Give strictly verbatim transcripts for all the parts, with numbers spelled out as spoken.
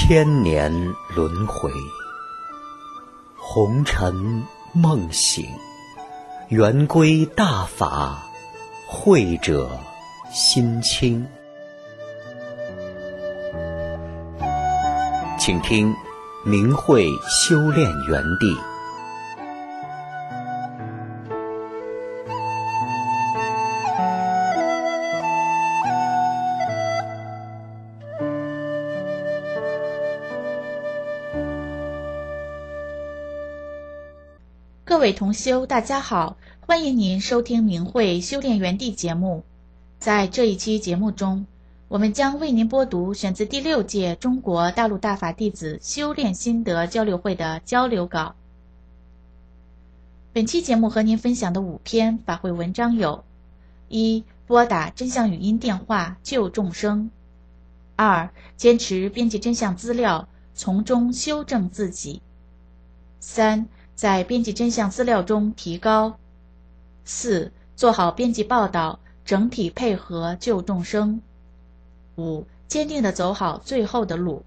千年轮回，红尘梦醒，圆归大法，慧者心清。请听明慧修炼园地。 各位同修，大家好，欢迎您收听明慧修炼园地节目。在这一期节目中，我们将为您播读选自第六届中国大陆大法弟子修炼心得交流会的交流稿。本期节目和您分享的五篇法会文章有：一、拨打真相语音电话救众生；二、坚持编辑真相资料，从中修正自己；三、在编辑真相资料中提高；四、做好编辑报道，整体配合救众生；五、坚定地走好最后的路。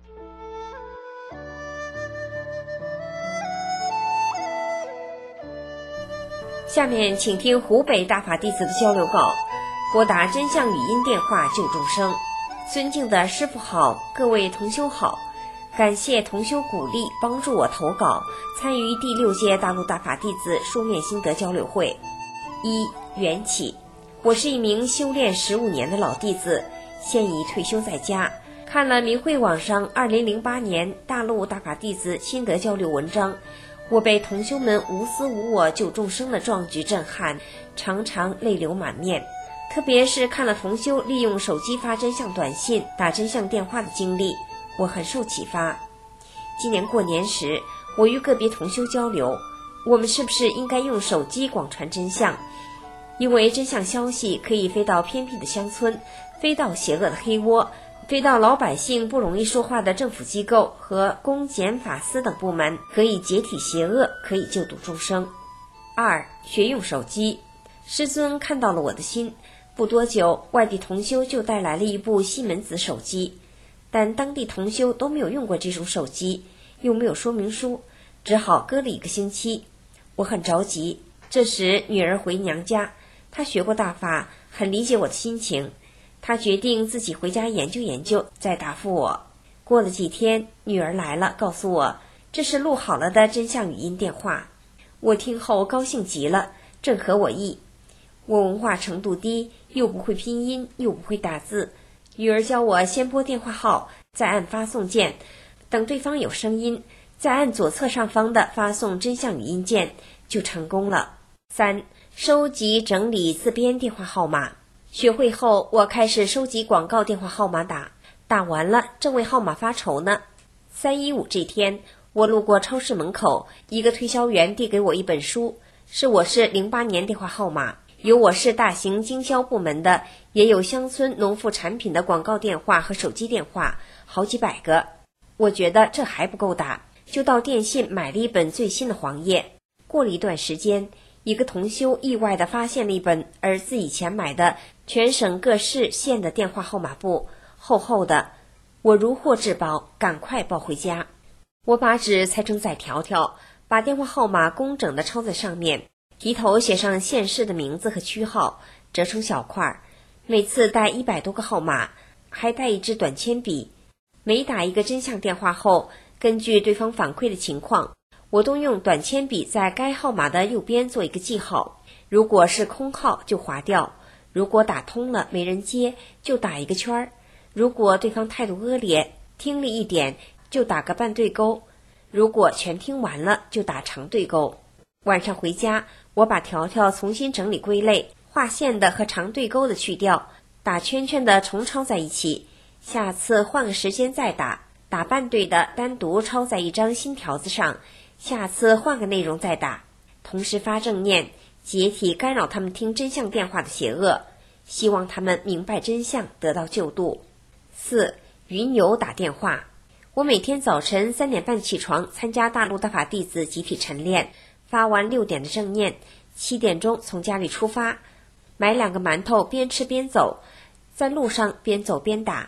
下面请听湖北大法弟子的交流稿，拨打真相语音电话救众生。尊敬的师父好，各位同修好，感谢同修鼓励帮助我投稿参与第六届大陆大法弟子书面心得交流会。一、缘起。我是一名修炼十五年的老弟子，现已退休在家。看了明慧网上二零零八年大陆大法弟子心得交流文章，我被同修们无私无我救众生的壮举震撼，常常泪流满面。特别是看了同修利用手机发真相短信、打真相电话的经历，我很受启发。今年过年时，我与个别同修交流，我们是不是应该用手机广传真相？因为真相消息可以飞到偏僻的乡村，飞到邪恶的黑窝，飞到老百姓不容易说话的政府机构和公检法司等部门，可以解体邪恶，可以救度众生。二、学用手机。师尊看到了我的心，不多久，外地同修就带来了一部西门子手机，但当地同修都没有用过这种手机，又没有说明书，只好搁了一个星期。我很着急，这时女儿回娘家，她学过大法，很理解我的心情，她决定自己回家研究研究，再答复我。过了几天，女儿来了，告诉我这是录好了的真相语音电话。我听后高兴极了，正合我意。我文化程度低，又不会拼音，又不会打字，女儿教我先拨电话号，再按发送键，等对方有声音，再按左侧上方的发送真相语音键，就成功了。三、收集整理自编电话号码。学会后，我开始收集广告电话号码打，打完了正为号码发愁呢。三一五这天，我路过超市门口，一个推销员递给我一本书，是我市零八年电话号码，有我市大型经销部门的，也有乡村农副产品的广告电话和手机电话，好几百个。我觉得这还不够打，就到电信买了一本最新的黄页。过了一段时间，一个同修意外地发现了一本儿子以前买的全省各市县的电话号码簿，厚厚的。我如获至宝，赶快抱回家。我把纸裁成窄条条，把电话号码工整地抄在上面，题头写上县市的名字和区号，折成小块，每次带一百多个号码，还带一支短铅笔。每打一个真相电话后，根据对方反馈的情况，我都用短铅笔在该号码的右边做一个记号，如果是空号就划掉，如果打通了没人接就打一个圈儿，如果对方态度恶劣，听了一点就打个半对勾，如果全听完了就打长对勾。晚上回家，我把条条重新整理归类，划线的和长对勾的去掉，打圈圈的重抄在一起，下次换个时间再打，打半对的单独抄在一张新条子上，下次换个内容再打，同时发正念，解体干扰他们听真相电话的邪恶，希望他们明白真相，得到救度。四、云游打电话。我每天早晨三点半起床，参加大陆大法弟子集体晨练，发完六点的正念，七点钟从家里出发，买两个馒头边吃边走，在路上边走边打。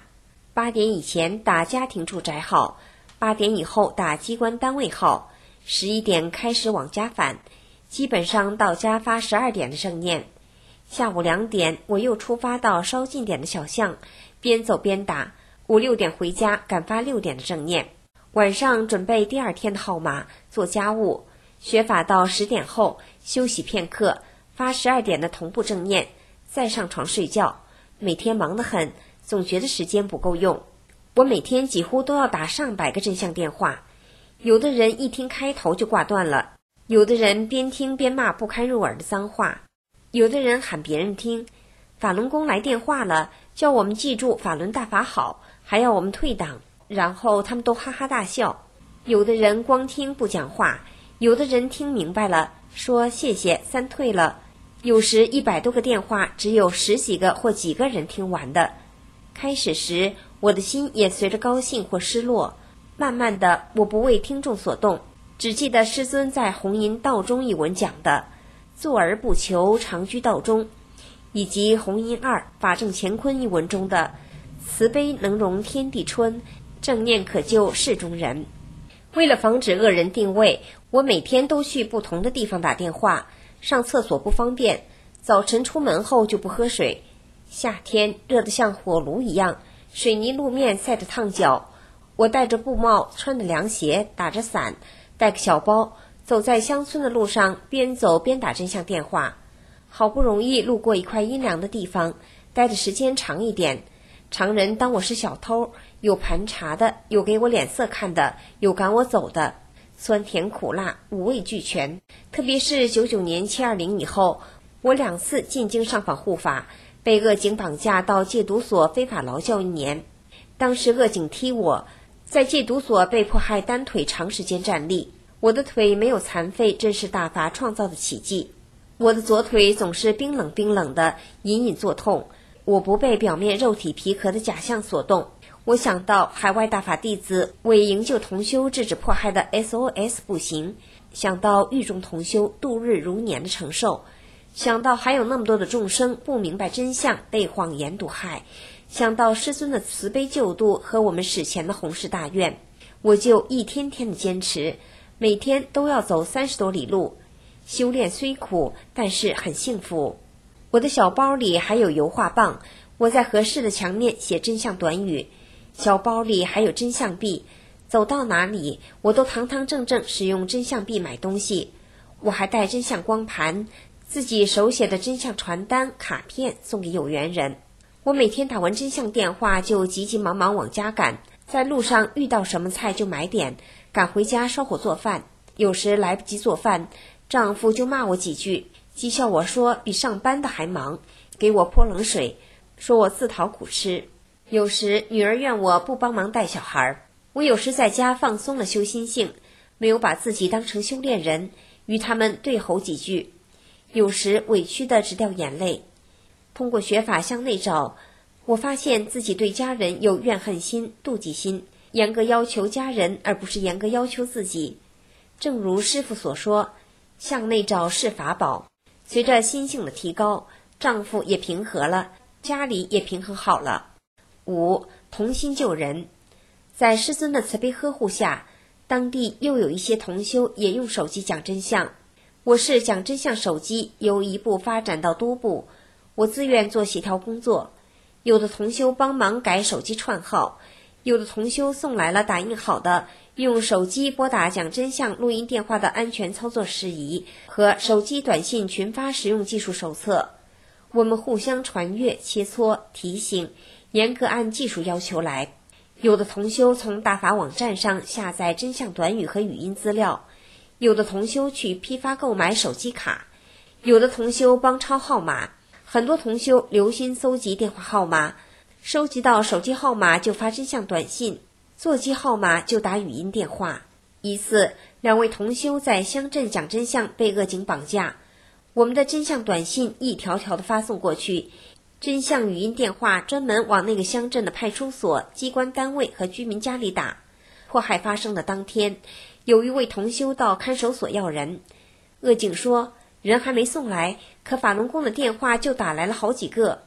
八点以前打家庭住宅号，八点以后打机关单位号，十一点开始往家返，基本上到家发十二点的正念。下午两点我又出发到稍近点的小巷，边走边打，五六点回家赶发六点的正念。晚上准备第二天的号码，做家务，学法到十点后休息片刻，发十二点的同步正念，再上床睡觉。每天忙得很，总觉得时间不够用。我每天几乎都要打上百个真相电话，有的人一听开头就挂断了，有的人边听边骂不堪入耳的脏话，有的人喊别人听，法轮功来电话了，叫我们记住法轮大法好，还要我们退档，然后他们都哈哈大笑。有的人光听不讲话，有的人听明白了，说谢谢三退了。有时一百多个电话只有十几个或几个人听完的。开始时我的心也随着高兴或失落，慢慢的我不为听众所动，只记得师尊在红吟道中一文讲的坐而不求常居道中，以及红吟二法正乾坤一文中的慈悲能容天地春，正念可救世中人。为了防止恶人定位，我每天都去不同的地方打电话，上厕所不方便，早晨出门后就不喝水，夏天热得像火炉一样，水泥路面晒得烫脚，我戴着布帽，穿着凉鞋，打着伞，带个小包，走在乡村的路上，边走边打真相电话。好不容易路过一块阴凉的地方，待的时间长一点，常人当我是小偷，有盘查的，有给我脸色看的，有赶我走的，酸甜苦辣五味俱全。特别是九九年七二零以后，我两次进京上访护法，被恶警绑架到戒毒所非法劳教一年。当时恶警踢我，在戒毒所被迫害单腿长时间站立，我的腿没有残废，真是大法创造的奇迹。我的左腿总是冰冷冰冷的，隐隐作痛。我不被表面肉体皮壳的假象所动。我想到海外大法弟子为营救同修制止迫害的 S O S 步行，想到狱中同修度日如年的承受，想到还有那么多的众生不明白真相，被谎言毒害，想到师尊的慈悲救度和我们史前的宏誓大愿，我就一天天的坚持，每天都要走三十多里路。修炼虽苦，但是很幸福。我的小包里还有油画棒，我在合适的墙面写真相短语，小包里还有真相币，走到哪里我都堂堂正正使用真相币买东西。我还带真相光盘，自己手写的真相传单卡片送给有缘人。我每天打完真相电话就急急忙忙往家赶，在路上遇到什么菜就买点，赶回家烧火做饭。有时来不及做饭，丈夫就骂我几句，讥笑我说比上班的还忙，给我泼冷水，说我自讨苦吃。有时女儿怨我不帮忙带小孩，我有时在家放松了修心性，没有把自己当成修炼人，与他们对吼几句，有时委屈的直掉眼泪。通过学法向内找，我发现自己对家人有怨恨心、妒忌心，严格要求家人而不是严格要求自己。正如师父所说，向内找是法宝。随着心性的提高，丈夫也平和了，家里也平衡好了。五、同心救人。在师尊的慈悲呵护下，当地又有一些同修也用手机讲真相。我是讲真相手机由一部发展到多部，我自愿做协调工作。有的同修帮忙改手机串号，有的同修送来了打印好的用手机拨打讲真相录音电话的安全操作事宜和手机短信群发实用技术手册。我们互相传阅、切磋、提醒，严格按技术要求来。有的同修从大法网站上下载真相短语和语音资料，有的同修去批发购买手机卡，有的同修帮抄号码，很多同修留心搜集电话号码，收集到手机号码就发真相短信，座机号码就打语音电话。一次，两位同修在乡镇讲真相被恶警绑架，我们的真相短信一条条的发送过去，真相语音电话专门往那个乡镇的派出所、机关单位和居民家里打。迫害发生的当天，有一位同修到看守所要人，恶警说人还没送来，可法轮功的电话就打来了好几个。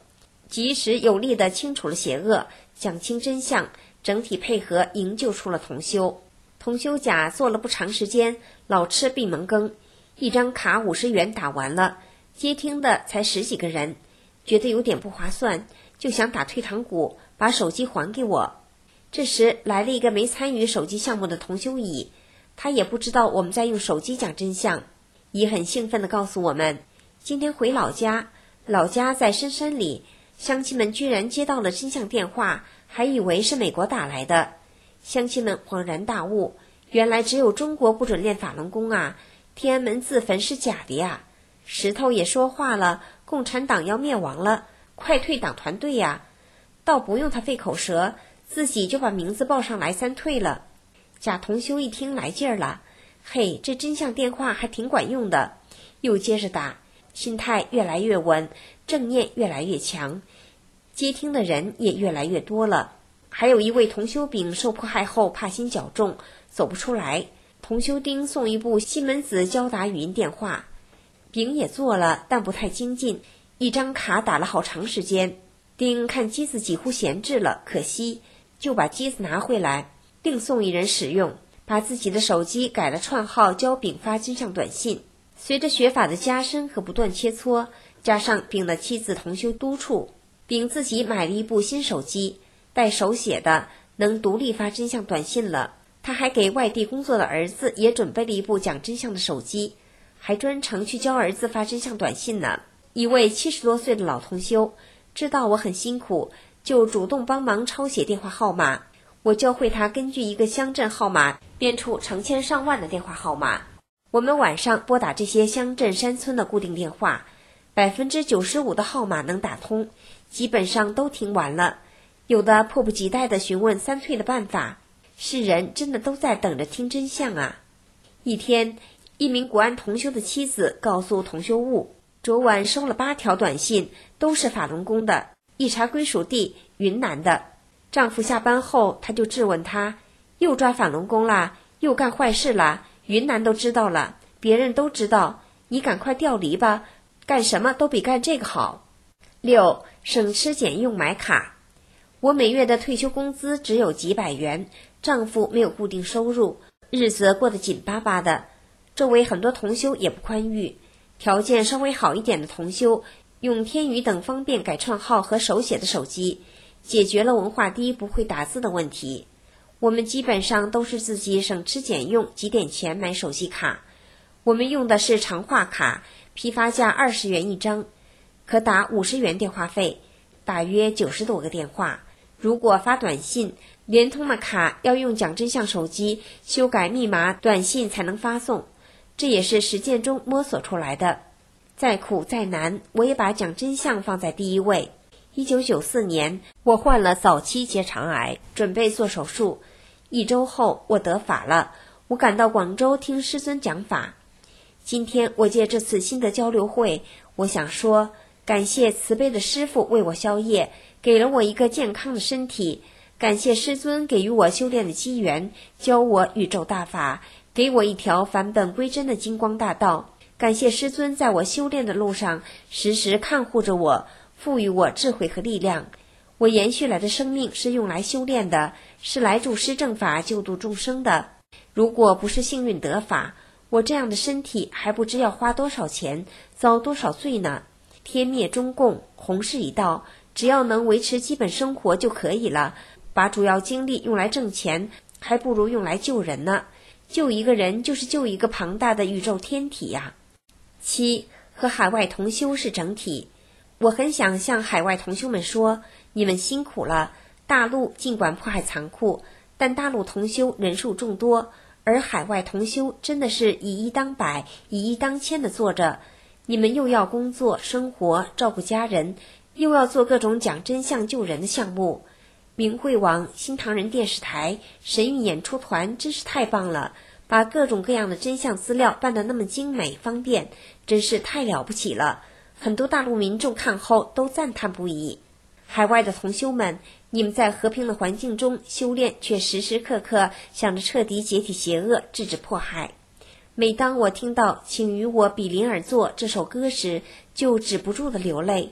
及时有力地清除了邪恶，讲清真相，整体配合营救出了同修。同修甲做了不长时间，老吃闭门羹，一张卡五十元打完了，接听的才十几个人，觉得有点不划算，就想打退堂鼓，把手机还给我。这时来了一个没参与手机项目的同修乙，他也不知道我们在用手机讲真相，乙很兴奋地告诉我们，今天回老家，老家在深山里，乡亲们居然接到了真相电话，还以为是美国打来的。乡亲们恍然大悟，原来只有中国不准练法轮功啊，天安门自焚是假的呀，石头也说话了，共产党要灭亡了，快退党团队呀，倒不用他费口舌，自己就把名字报上来三退了。贾同修一听来劲儿了，嘿，这真相电话还挺管用的，又接着打，心态越来越稳，正念越来越强，接听的人也越来越多了。还有一位同修丙受迫害后怕心较重，走不出来，同修丁送一部西门子交达语音电话，丙也做了，但不太精进，一张卡打了好长时间。丁看机子几乎闲置了，可惜，就把机子拿回来，另送一人使用，把自己的手机改了串号，教丙发真相短信。随着学法的加深和不断切磋，加上丙的妻子同修督促，丙自己买了一部新手机，带手写的，能独立发真相短信了。他还给外地工作的儿子也准备了一部讲真相的手机，还专程去教儿子发真相短信呢。一位七十多岁的老同修知道我很辛苦，就主动帮忙抄写电话号码，我教会他根据一个乡镇号码编出成千上万的电话号码。我们晚上拨打这些乡镇山村的固定电话，百分之九十五的号码能打通，基本上都听完了。有的迫不及待地询问三退的办法，世人真的都在等着听真相啊。一天，一名国安同修的妻子告诉同修务，昨晚收了八条短信，都是法轮功的，一查归属地云南的。丈夫下班后，他就质问他，又抓法轮功啦，又干坏事啦，云南都知道了，别人都知道，你赶快调离吧，干什么都比干这个好。六，省吃俭用买卡。我每月的退休工资只有几百元，丈夫没有固定收入，日子过得紧巴巴的。周围很多同修也不宽裕，条件稍微好一点的同修用天宇等方便改串号和手写的手机，解决了文化低不会打字的问题。我们基本上都是自己省吃俭用几点钱买手机卡，我们用的是长话卡，批发价二十元一张，可打五十元电话费，大约九十多个电话。如果发短信，联通的卡要用讲真相手机修改密码，短信才能发送，这也是实践中摸索出来的。再苦再难，我也把讲真相放在第一位。一九九四年，我患了早期结肠癌，准备做手术。一周后，我得法了，我赶到广州听师尊讲法。今天我借这次新的交流会，我想说，感谢慈悲的师父为我消业，给了我一个健康的身体，感谢师尊给予我修炼的机缘，教我宇宙大法，给我一条返本归真的金光大道。感谢师尊在我修炼的路上时时看护着我，赋予我智慧和力量。我延续来的生命是用来修炼的，是来助施正法救度众生的。如果不是幸运得法，我这样的身体还不知要花多少钱，遭多少罪呢。天灭中共，弘誓一道，只要能维持基本生活就可以了，把主要精力用来挣钱，还不如用来救人呢。救一个人就是救一个庞大的宇宙天体呀。七，和海外同修是整体。我很想向海外同修们说，你们辛苦了。大陆尽管迫害残酷，但大陆同修人数众多，而海外同修真的是以一当百，以一当千的做着。你们又要工作、生活、照顾家人，又要做各种讲真相救人的项目。明慧网、新唐人电视台、神韵演出团真是太棒了，把各种各样的真相资料办得那么精美方便，真是太了不起了。很多大陆民众看后都赞叹不已。海外的同修们，你们在和平的环境中修炼，却时时刻刻想着彻底解体邪恶，制止迫害。每当我听到请与我比邻而坐这首歌时，就止不住的流泪。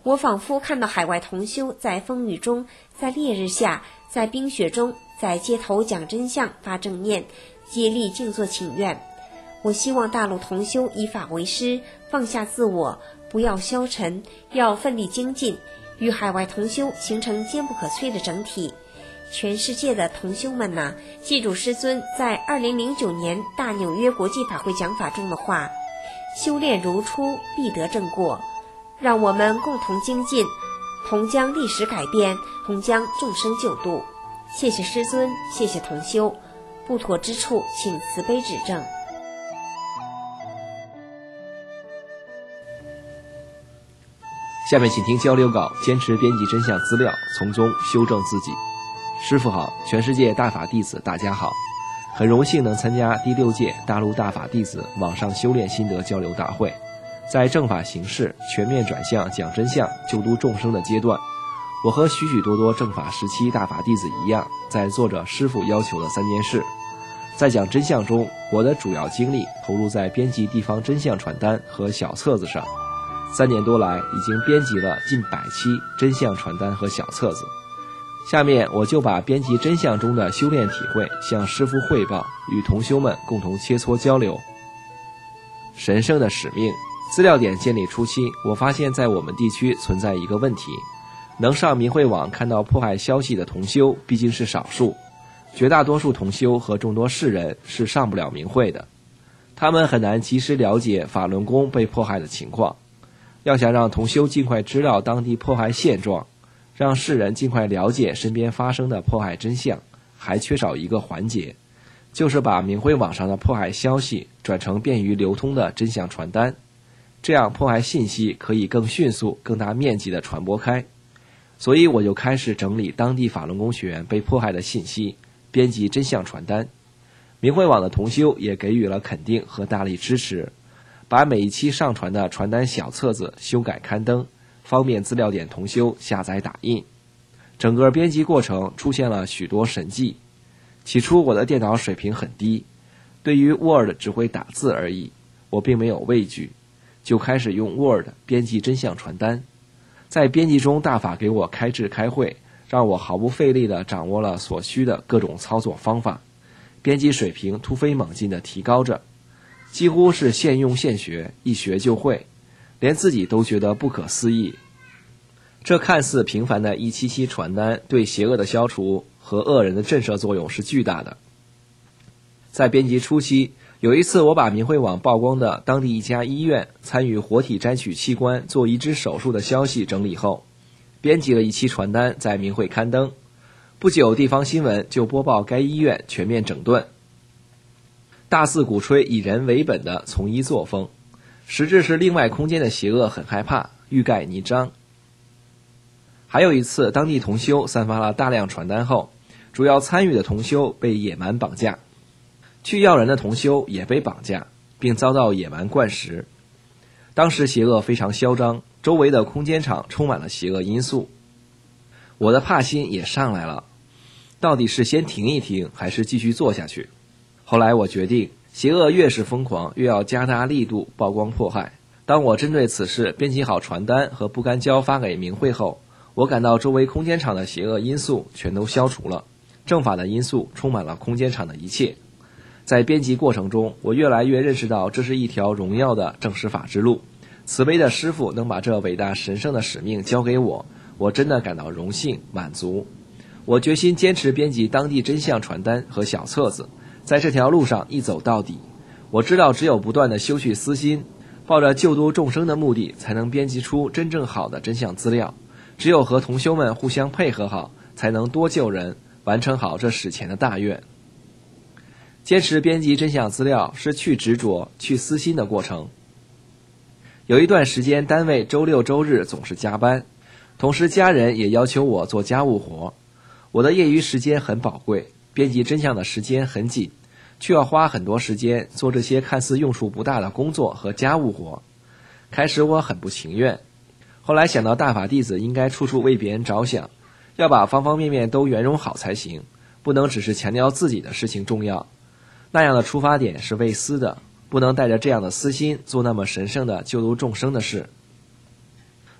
我仿佛看到海外同修在风雨中，在烈日下，在冰雪中，在街头讲真相发正念，接力静坐请愿。我希望大陆同修以法为师，放下自我，不要消沉，要奋力精进，与海外同修形成坚不可摧的整体。全世界的同修们呐、啊，记住师尊在二零零九年大纽约国际法会讲法中的话：修炼如初，必得正果。让我们共同精进，同将历史改变，同将众生救度。谢谢师尊，谢谢同修，不妥之处请慈悲指正。 下面请听交流稿，坚持编辑真相资料，从中修正自己。师父好，全世界大法弟子大家好，很荣幸能参加第六届大陆大法弟子网上修炼心得交流大会。在正法形式全面转向讲真相救度众生的阶段，我和许许多多正法时期大法弟子一样，在做着师父要求的三件事。在讲真相中，我的主要精力投入在编辑地方真相传单和小册子上。三年多来，已经编辑了近百期真相传单和小册子。下面我就把编辑真相中的修炼体会向师父汇报，与同修们共同切磋交流。神圣的使命。资料点建立初期，我发现在我们地区存在一个问题，能上明慧网看到迫害消息的同修毕竟是少数，绝大多数同修和众多世人是上不了明慧的，他们很难及时了解法轮功被迫害的情况。要想让同修尽快知道当地迫害现状，让世人尽快了解身边发生的迫害真相，还缺少一个环节，就是把明慧网上的迫害消息转成便于流通的真相传单，这样迫害信息可以更迅速、更大面积地传播开。所以我就开始整理当地法轮功学员被迫害的信息，编辑真相传单。明慧网的同修也给予了肯定和大力支持，把每一期上传的传单小册子修改刊登，方便资料点同修下载打印。整个编辑过程出现了许多神迹。起初我的电脑水平很低，对于 Word 只会打字而已，我并没有畏惧，就开始用 Word 编辑真相传单。在编辑中，大法给我开智开会，让我毫不费力地掌握了所需的各种操作方法，编辑水平突飞猛进地提高着，几乎是现用现学，一学就会，连自己都觉得不可思议。这看似平凡的一期期传单，对邪恶的消除和恶人的震慑作用是巨大的。在编辑初期，有一次我把明慧网曝光的当地一家医院参与活体摘取器官做移植手术的消息整理后，编辑了一期传单在明慧刊登。不久地方新闻就播报该医院全面整顿，大肆鼓吹以人为本的从医作风，实质是另外空间的邪恶很害怕，欲盖弥彰。还有一次，当地同修散发了大量传单后，主要参与的同修被野蛮绑架，去要人的同修也被绑架，并遭到野蛮灌食。当时邪恶非常嚣张，周围的空间场充满了邪恶因素，我的怕心也上来了，到底是先停一停还是继续做下去？后来我决定，邪恶越是疯狂，越要加大力度曝光迫害。当我针对此事编辑好传单和不干胶发给明慧后，我感到周围空间场的邪恶因素全都消除了，正法的因素充满了空间场的一切。在编辑过程中，我越来越认识到这是一条荣耀的正实法之路。慈悲的师父能把这伟大神圣的使命交给我，我真的感到荣幸满足。我决心坚持编辑当地真相传单和小册子，在这条路上一走到底。我知道只有不断地修去私心，抱着救度众生的目的，才能编辑出真正好的真相资料。只有和同修们互相配合好，才能多救人，完成好这史前的大愿。坚持编辑真相资料是去执着、去私心的过程。有一段时间，单位周六周日总是加班，同时家人也要求我做家务活。我的业余时间很宝贵，编辑真相的时间很紧，却要花很多时间做这些看似用处不大的工作和家务活。开始我很不情愿，后来想到大法弟子应该处处为别人着想，要把方方面面都圆融好才行，不能只是强调自己的事情重要。那样的出发点是为私的，不能带着这样的私心做那么神圣的救度众生的事。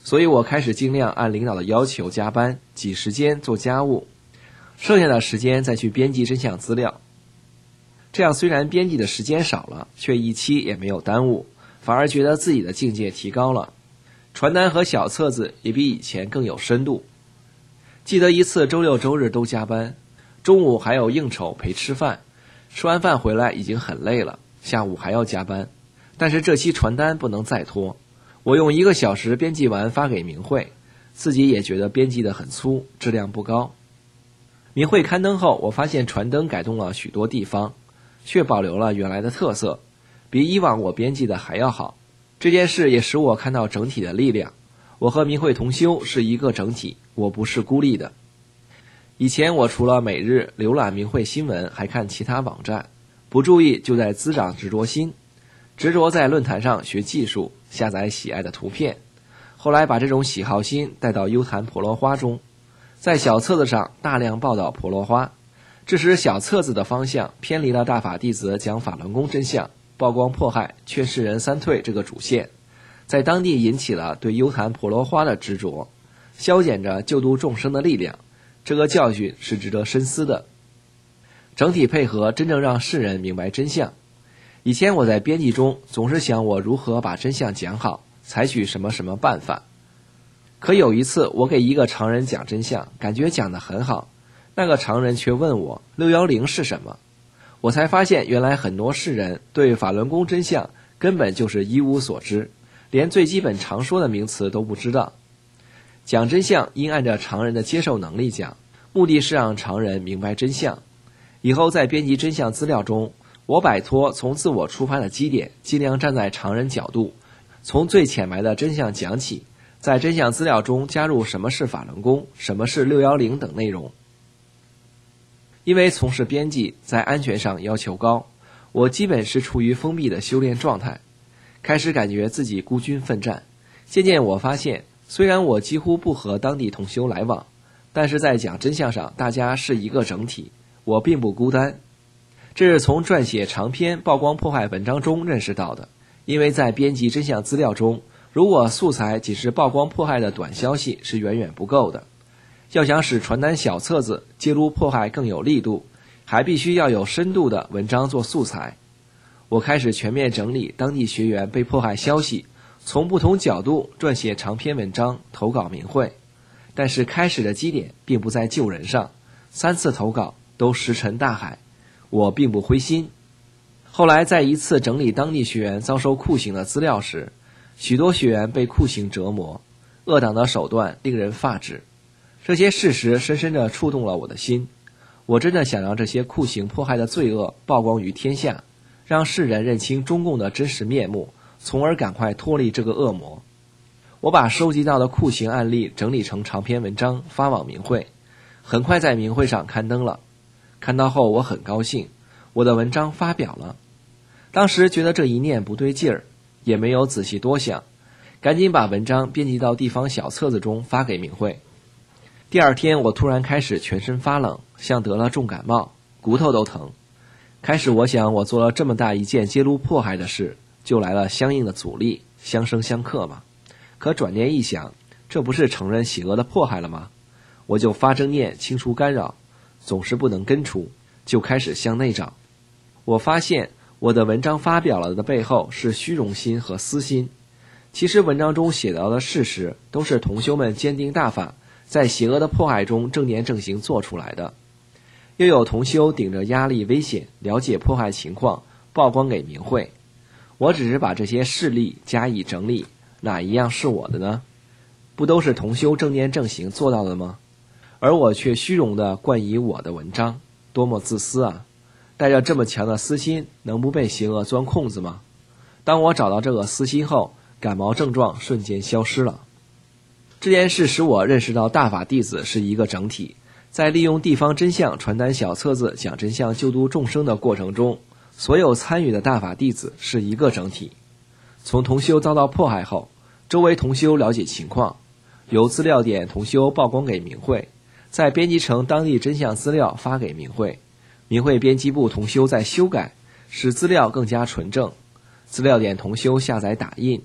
所以我开始尽量按领导的要求加班，挤时间做家务，剩下的时间再去编辑真相资料。这样虽然编辑的时间少了，却一期也没有耽误，反而觉得自己的境界提高了。传单和小册子也比以前更有深度。记得一次周六周日都加班，中午还有应酬陪吃饭，吃完饭回来已经很累了，下午还要加班。但是这期传单不能再拖，我用一个小时编辑完发给明慧，自己也觉得编辑得很粗，质量不高。明慧刊登后，我发现传灯改动了许多地方，却保留了原来的特色，比以往我编辑的还要好。这件事也使我看到整体的力量，我和明慧同修是一个整体，我不是孤立的。以前我除了每日浏览明慧新闻，还看其他网站，不注意就在滋长执着心，执着在论坛上学技术，下载喜爱的图片。后来把这种喜好心带到优谈婆罗花中，在小册子上大量报道婆罗花，这使小册子的方向偏离了大法弟子讲法轮功真相、曝光迫害、劝世人三退这个主线，在当地引起了对优谈婆罗花的执着，消减着救度众生的力量。这个教训是值得深思的。整体配合真正让世人明白真相。以前我在编辑中总是想我如何把真相讲好，采取什么什么办法。可有一次我给一个常人讲真相，感觉讲得很好，那个常人却问我六一零是什么。我才发现原来很多世人对法轮功真相根本就是一无所知，连最基本常说的名词都不知道。讲真相应按照常人的接受能力讲，目的是让常人明白真相。以后在编辑真相资料中，我摆脱从自我出发的基点，尽量站在常人角度，从最浅白的真相讲起，在真相资料中加入什么是法轮功、什么是六一零等内容。因为从事编辑在安全上要求高，我基本是处于封闭的修炼状态，开始感觉自己孤军奋战。渐渐我发现，虽然我几乎不和当地同修来往，但是在讲真相上大家是一个整体，我并不孤单。这是从撰写长篇曝光迫害文章中认识到的。因为在编辑真相资料中，如果素材仅是曝光迫害的短消息是远远不够的，要想使传单小册子揭露迫害更有力度，还必须要有深度的文章做素材。我开始全面整理当地学员被迫害消息，从不同角度撰写长篇文章投稿明慧。但是开始的基点并不在救人上，三次投稿都石沉大海，我并不灰心。后来在一次整理当地学员遭受酷刑的资料时，许多学员被酷刑折磨，恶党的手段令人发指。这些事实深深地触动了我的心，我真的想让这些酷刑迫害的罪恶曝光于天下，让世人认清中共的真实面目，从而赶快脱离这个恶魔。我把收集到的酷刑案例整理成长篇文章发往明慧，很快在明慧上刊登了。看到后我很高兴，我的文章发表了。当时觉得这一念不对劲儿，也没有仔细多想，赶紧把文章编辑到地方小册子中发给明慧。第二天我突然开始全身发冷，像得了重感冒，骨头都疼。开始我想我做了这么大一件揭露迫害的事，就来了相应的阻力，相生相克嘛。可转念一想，这不是承认邪恶的迫害了吗？我就发正念清除干扰，总是不能根除，就开始向内找。我发现我的文章发表了的背后是虚荣心和私心。其实文章中写到的事实都是同修们坚定大法，在邪恶的迫害中正念正行做出来的。又有同修顶着压力危险了解迫害情况，曝光给明慧。我只是把这些事例加以整理，哪一样是我的呢？不都是同修正念正行做到的吗？而我却虚荣地冠以我的文章，多么自私啊！带着这么强的私心，能不被邪恶钻空子吗？当我找到这个私心后，感冒症状瞬间消失了。这件事使我认识到大法弟子是一个整体，在利用地方真相传单小册子讲真相救度众生的过程中，所有参与的大法弟子是一个整体。从同修遭到迫害后，周围同修了解情况，由资料点同修曝光给明慧，再编辑成当地真相资料发给明慧。明慧编辑部同修在修改，使资料更加纯正。资料点同修下载打印，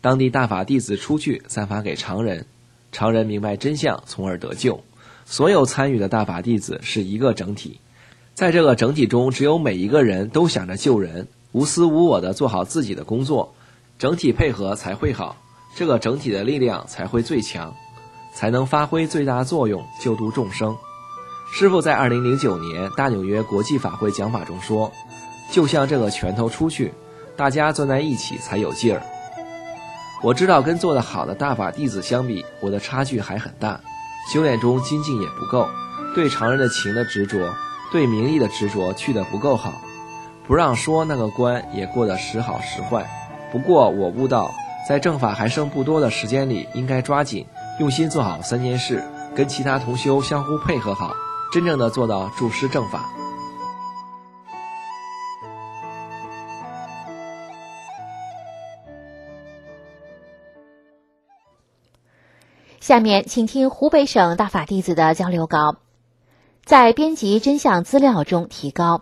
当地大法弟子出去散发给常人，常人明白真相，从而得救。所有参与的大法弟子是一个整体，在这个整体中，只有每一个人都想着救人，无私无我地做好自己的工作，整体配合才会好，这个整体的力量才会最强，才能发挥最大作用，救度众生。师父在二零零九年大纽约国际法会讲法中说，就像这个拳头出去，大家攥在一起才有劲儿。我知道跟做得好的大法弟子相比，我的差距还很大，修炼中精进也不够，对常人的情的执着，对名利的执着去得不够好，不让说那个关也过得时好时坏。不过我悟到，在正法还剩不多的时间里，应该抓紧用心做好三件事，跟其他同修相互配合好，真正的做到助师正法。 下面请听湖北省大法弟子的交流稿。在编辑真相资料中提高。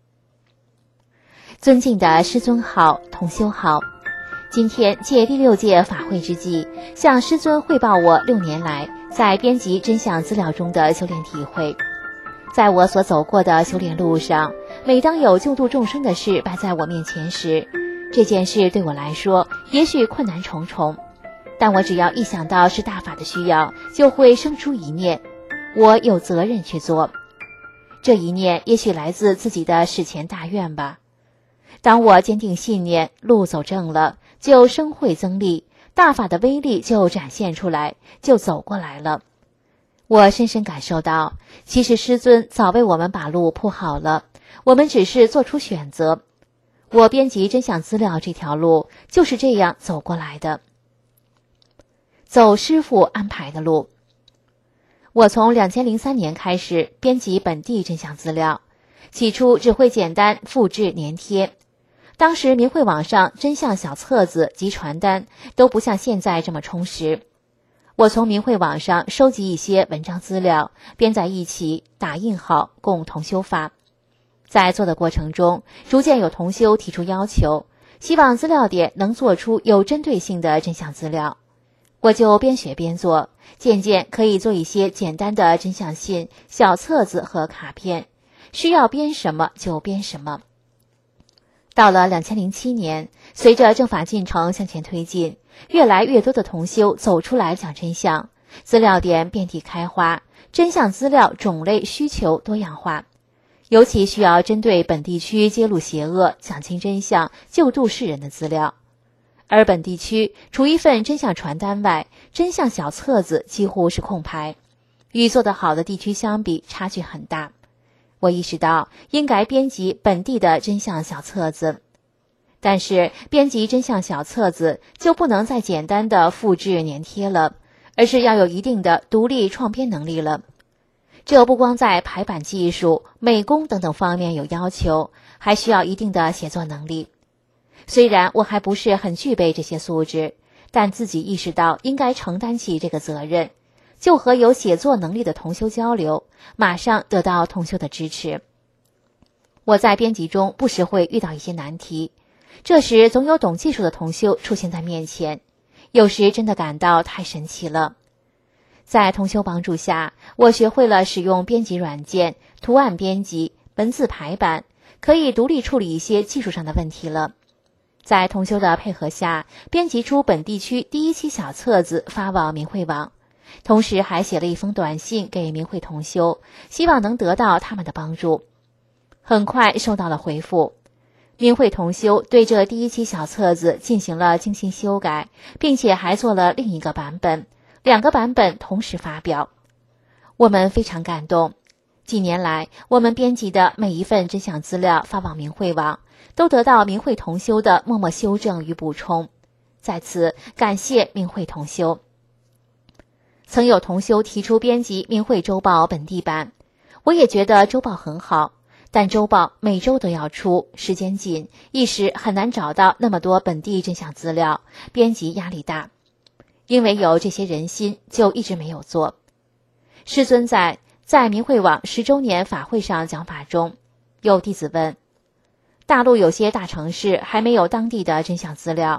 尊敬的师尊好，同修好，今天借第六届法会之际，向师尊汇报我六年来在编辑真相资料中的修炼体会。在我所走过的修炼路上，每当有救度众生的事摆在我面前时，这件事对我来说也许困难重重，但我只要一想到是大法的需要，就会生出一念，我有责任去做。这一念也许来自自己的史前大愿吧。当我坚定信念，路走正了，就生慧增力，大法的威力就展现出来，就走过来了。我深深感受到，其实师尊早为我们把路铺好了，我们只是做出选择。我编辑真相资料这条路就是这样走过来的，走师父安排的路。我从二零零三年开始编辑本地真相资料，起初只会简单复制粘贴。当时明慧网上真相小册子及传单都不像现在这么充实。我从明慧网上收集一些文章资料，编在一起，打印好，供同修发。在做的过程中，逐渐有同修提出要求，希望资料点能做出有针对性的真相资料。我就边学边做，渐渐可以做一些简单的真相信、小册子和卡片，需要编什么就编什么。到了二零零七年，随着正法进程向前推进，越来越多的同修走出来讲真相，资料点遍地开花，真相资料种类需求多样化，尤其需要针对本地区揭露邪恶、讲清真相、救度世人的资料。而本地区除一份真相传单外，真相小册子几乎是空白，与做得好的地区相比差距很大。我意识到应该编辑本地的真相小册子，但是编辑真相小册子就不能再简单的复制粘贴了，而是要有一定的独立创编能力了。这不光在排版技术、美工等等方面有要求，还需要一定的写作能力。虽然我还不是很具备这些素质，但自己意识到应该承担起这个责任，就和有写作能力的同修交流，马上得到同修的支持。我在编辑中不时会遇到一些难题，这时总有懂技术的同修出现在面前，有时真的感到太神奇了。在同修帮助下，我学会了使用编辑软件、图案编辑、文字排版，可以独立处理一些技术上的问题了。在同修的配合下，编辑出本地区第一期小册子发往明慧网，同时还写了一封短信给明慧同修，希望能得到他们的帮助。很快收到了回复，明慧同修对这第一期小册子进行了精心修改，并且还做了另一个版本，两个版本同时发表。我们非常感动。几年来，我们编辑的每一份真相资料发往明慧网，都得到明慧同修的默默修正与补充。在此感谢明慧同修。曾有同修提出编辑明慧周报本地版，我也觉得周报很好，但周报每周都要出，时间紧，一时很难找到那么多本地真相资料，编辑压力大。因为有这些人心，就一直没有做。师尊在在明慧网十周年法会上讲法中，有弟子问，大陆有些大城市还没有当地的真相资料，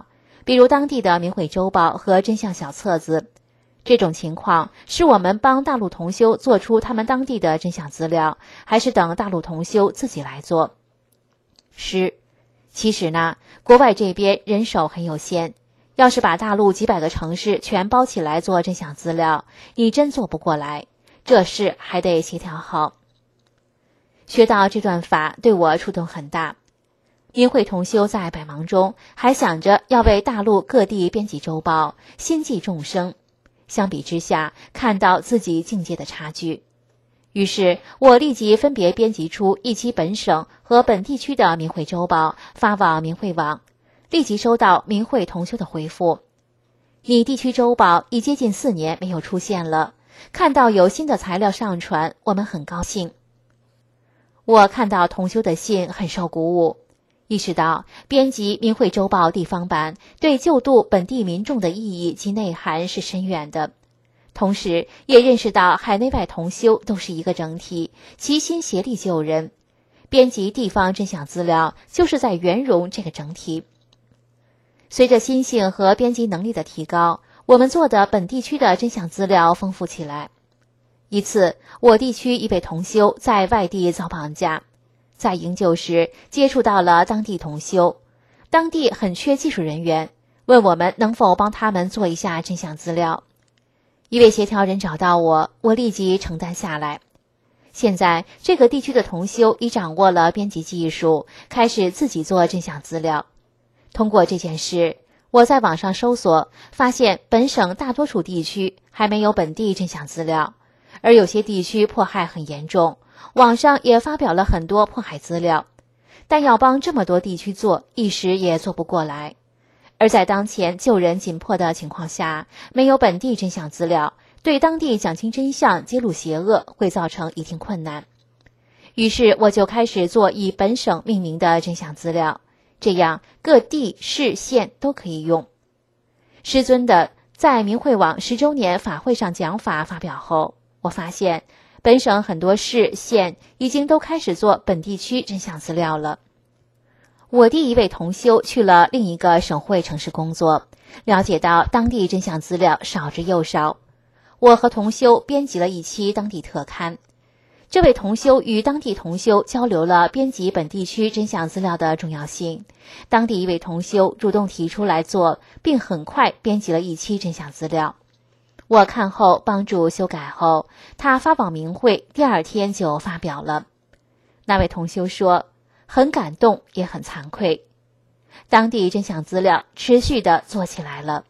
比如当地的明慧周报和真相小册子。这种情况是我们帮大陆同修做出他们当地的真相资料，还是等大陆同修自己来做？十，其实呢，国外这边人手很有限，要是把大陆几百个城市全包起来做真相资料，你真做不过来，这事还得协调好。学到这段法对我触动很大。明慧同修在百忙中还想着要为大陆各地编辑周报，心系众生，相比之下看到自己境界的差距。于是我立即分别编辑出一期本省和本地区的明慧周报，发往明慧网，立即收到明慧同修的回复：你地区周报已接近四年没有出现了，看到有新的材料上传，我们很高兴。我看到同修的信很受鼓舞，意识到编辑明慧周报地方版对救度本地民众的意义及内涵是深远的，同时也认识到海内外同修都是一个整体，齐心协力救人，编辑地方真相资料就是在圆融这个整体。随着心性和编辑能力的提高，我们做的本地区的真相资料丰富起来。一次，我地区一位同修在外地遭绑架，在营救时接触到了当地同修，当地很缺技术人员，问我们能否帮他们做一下真相资料。一位协调人找到我，我立即承担下来。现在这个地区的同修已掌握了编辑技术，开始自己做真相资料。通过这件事，我在网上搜索，发现本省大多数地区还没有本地真相资料，而有些地区迫害很严重，网上也发表了很多迫害资料，但要帮这么多地区做，一时也做不过来。而在当前救人紧迫的情况下，没有本地真相资料，对当地讲清真相、揭露邪恶会造成一定困难。于是我就开始做以本省命名的真相资料，这样各地市县都可以用。师尊的在明慧网十周年法会上讲法发表后，我发现本省很多市县已经都开始做本地区真相资料了。我的一位同修去了另一个省会城市工作，了解到当地真相资料少之又少。我和同修编辑了一期当地特刊。这位同修与当地同修交流了编辑本地区真相资料的重要性，当地一位同修主动提出来做，并很快编辑了一期真相资料。我看后帮助修改后，他发往明慧，第二天就发表了。那位同修说，很感动也很惭愧，当地真相资料持续地做起来了。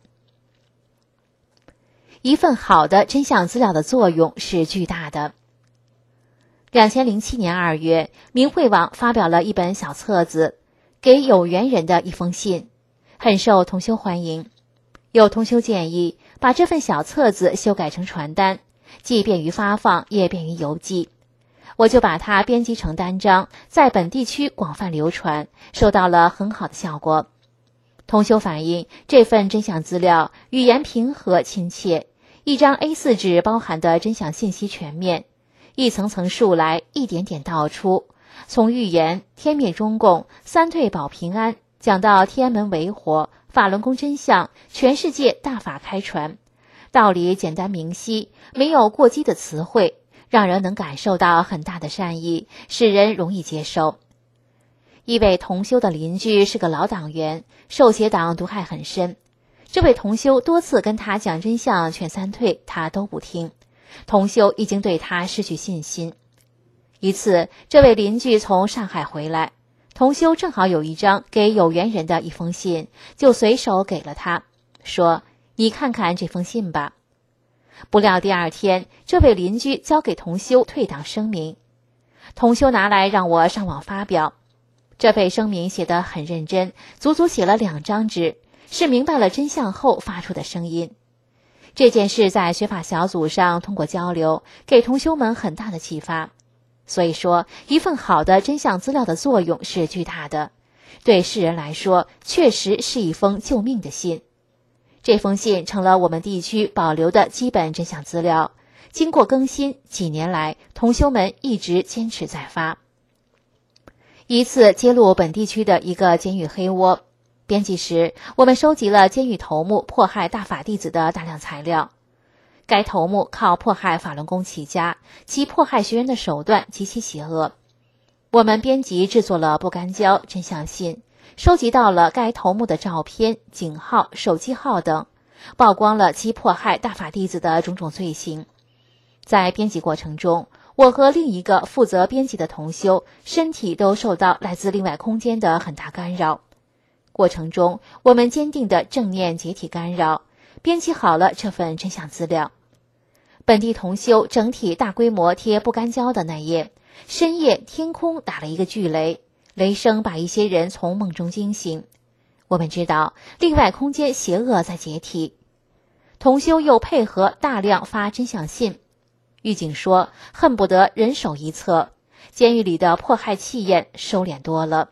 一份好的真相资料的作用是巨大的。二零零七年二月，明慧网发表了一本小册子，给有缘人的一封信，很受同修欢迎。有同修建议把这份小册子修改成传单，既便于发放，也便于邮寄。我就把它编辑成单张，在本地区广泛流传，收到了很好的效果。同修反映，这份真相资料语言平和亲切，一张 A 四 纸包含的真相信息全面，一层层数来，一点点道出，从预言天灭中共、三退保平安讲到天安门为火、法轮功真相、全世界大法开传，道理简单明晰，没有过激的词汇，让人能感受到很大的善意，使人容易接受。一位同修的邻居是个老党员，受邪党毒害很深。这位同修多次跟他讲真相劝三退，他都不听。同修已经对他失去信心。一次，这位邻居从上海回来，同修正好有一张给有缘人的一封信，就随手给了他，说：“你看看这封信吧。”不料第二天，这位邻居交给同修退党声明，同修拿来让我上网发表。这份声明写得很认真，足足写了两张纸，是明白了真相后发出的声音。这件事在学法小组上通过交流，给同修们很大的启发。所以说，一份好的真相资料的作用是巨大的，对世人来说，确实是一封救命的信。这封信成了我们地区保留的基本真相资料，经过更新，几年来同修们一直坚持在发。一次揭露本地区的一个监狱黑窝， 编辑时，我们收集了监狱头目迫害大法弟子的大量材料。该头目靠迫害法轮功起家，其迫害学员的手段极其邪恶。我们编辑制作了不干胶真相信，收集到了该头目的照片、警号、手机号等，曝光了其迫害大法弟子的种种罪行。在编辑过程中，我和另一个负责编辑的同修身体都受到来自另外空间的很大干扰。过程中，我们坚定的正念解体干扰，编辑好了这份真相资料。本地同修整体大规模贴不干胶的那夜，深夜天空打了一个巨雷，雷声把一些人从梦中惊醒。我们知道另外空间邪恶在解体。同修又配合大量发真相信，狱警说恨不得人手一册，监狱里的迫害气焰收敛多了。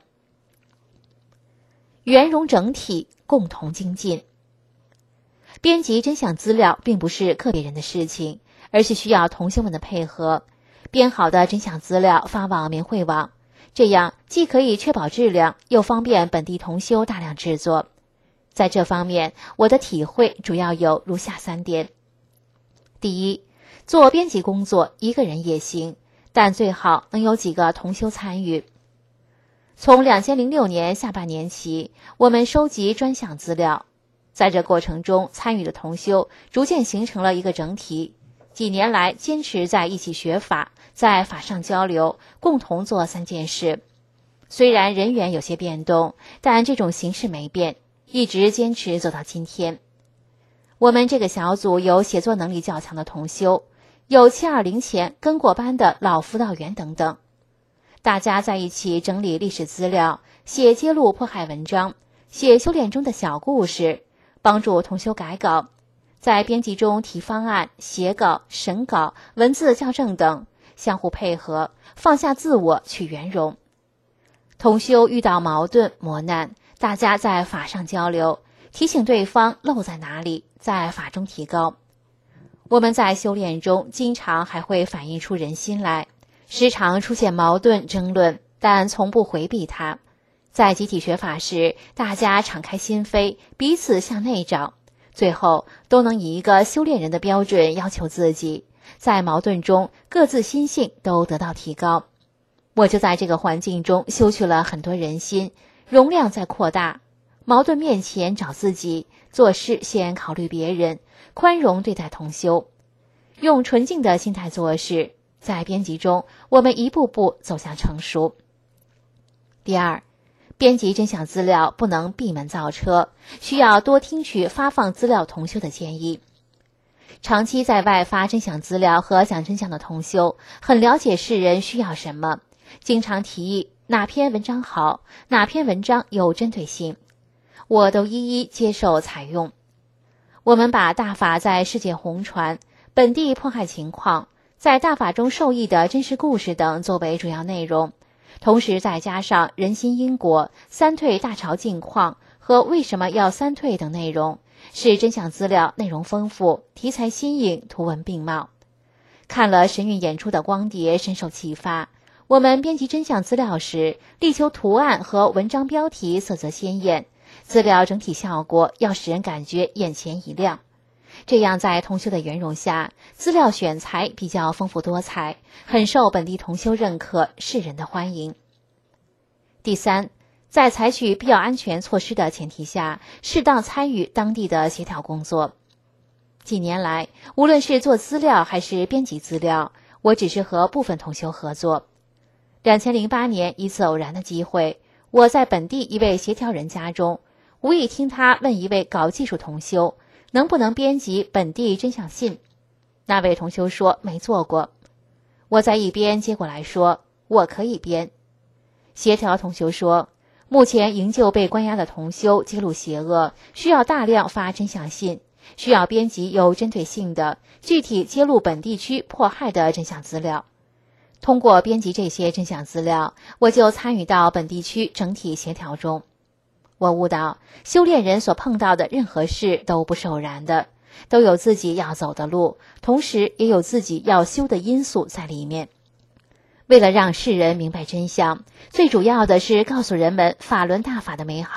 圆融整体，共同精进。编辑真相资料并不是个别人的事情，而是需要同修们的配合。编好的真相资料发往明慧网，这样既可以确保质量，又方便本地同修大量制作。在这方面，我的体会主要有如下三点。第一，做编辑工作一个人也行，但最好能有几个同修参与。从二零零六年下半年起，我们收集专项资料，在这过程中参与的同修逐渐形成了一个整体，几年来坚持在一起学法，在法上交流，共同做三件事。虽然人员有些变动，但这种形式没变，一直坚持走到今天。我们这个小组有写作能力较强的同修，有七二零前跟过班的老辅导员等等。大家在一起整理历史资料，写揭露迫害文章，写修炼中的小故事，帮助同修改稿，在编辑中提方案、写稿、审稿、文字校正等，相互配合，放下自我去圆融。同修遇到矛盾磨难，大家在法上交流，提醒对方漏在哪里，在法中提高。我们在修炼中经常还会反映出人心来，时常出现矛盾争论，但从不回避它。在集体学法时，大家敞开心扉，彼此向内找，最后都能以一个修炼人的标准要求自己，在矛盾中各自心性都得到提高。我就在这个环境中修去了很多人心，容量在扩大，矛盾面前找自己，做事先考虑别人，宽容对待同修，用纯净的心态做事。在编辑中，我们一步步走向成熟。第二，编辑真相资料不能闭门造车，需要多听取发放资料同修的建议。长期在外发真相资料和讲真相的同修，很了解世人需要什么，经常提议哪篇文章好，哪篇文章有针对性，我都一一接受采用。我们把大法在世界红传、本地迫害情况、在大法中受益的真实故事等作为主要内容，同时再加上人心因果、三退大潮近况和为什么要三退等内容，使真相资料内容丰富，题材新颖，图文并茂。看了神韵演出的光碟，深受启发。我们编辑真相资料时，力求图案和文章标题色泽鲜艳，资料整体效果要使人感觉眼前一亮。这样在同修的圆融下，资料选材比较丰富多彩，很受本地同修认可，世人的欢迎。第三，在采取必要安全措施的前提下，适当参与当地的协调工作。几年来，无论是做资料还是编辑资料，我只是和部分同修合作。二零零八年一次偶然的机会，我在本地一位协调人家中，无意听他问一位搞技术同修能不能编辑本地真相信。那位同修说没做过。我在一边接过来说我可以编。协调同修说，目前营救被关押的同修揭露邪恶，需要大量发真相信，需要编辑有针对性的具体揭露本地区迫害的真相资料。通过编辑这些真相资料，我就参与到本地区整体协调中。我悟到，修炼人所碰到的任何事都不是偶然的，都有自己要走的路，同时也有自己要修的因素在里面。为了让世人明白真相，最主要的是告诉人们法轮大法的美好，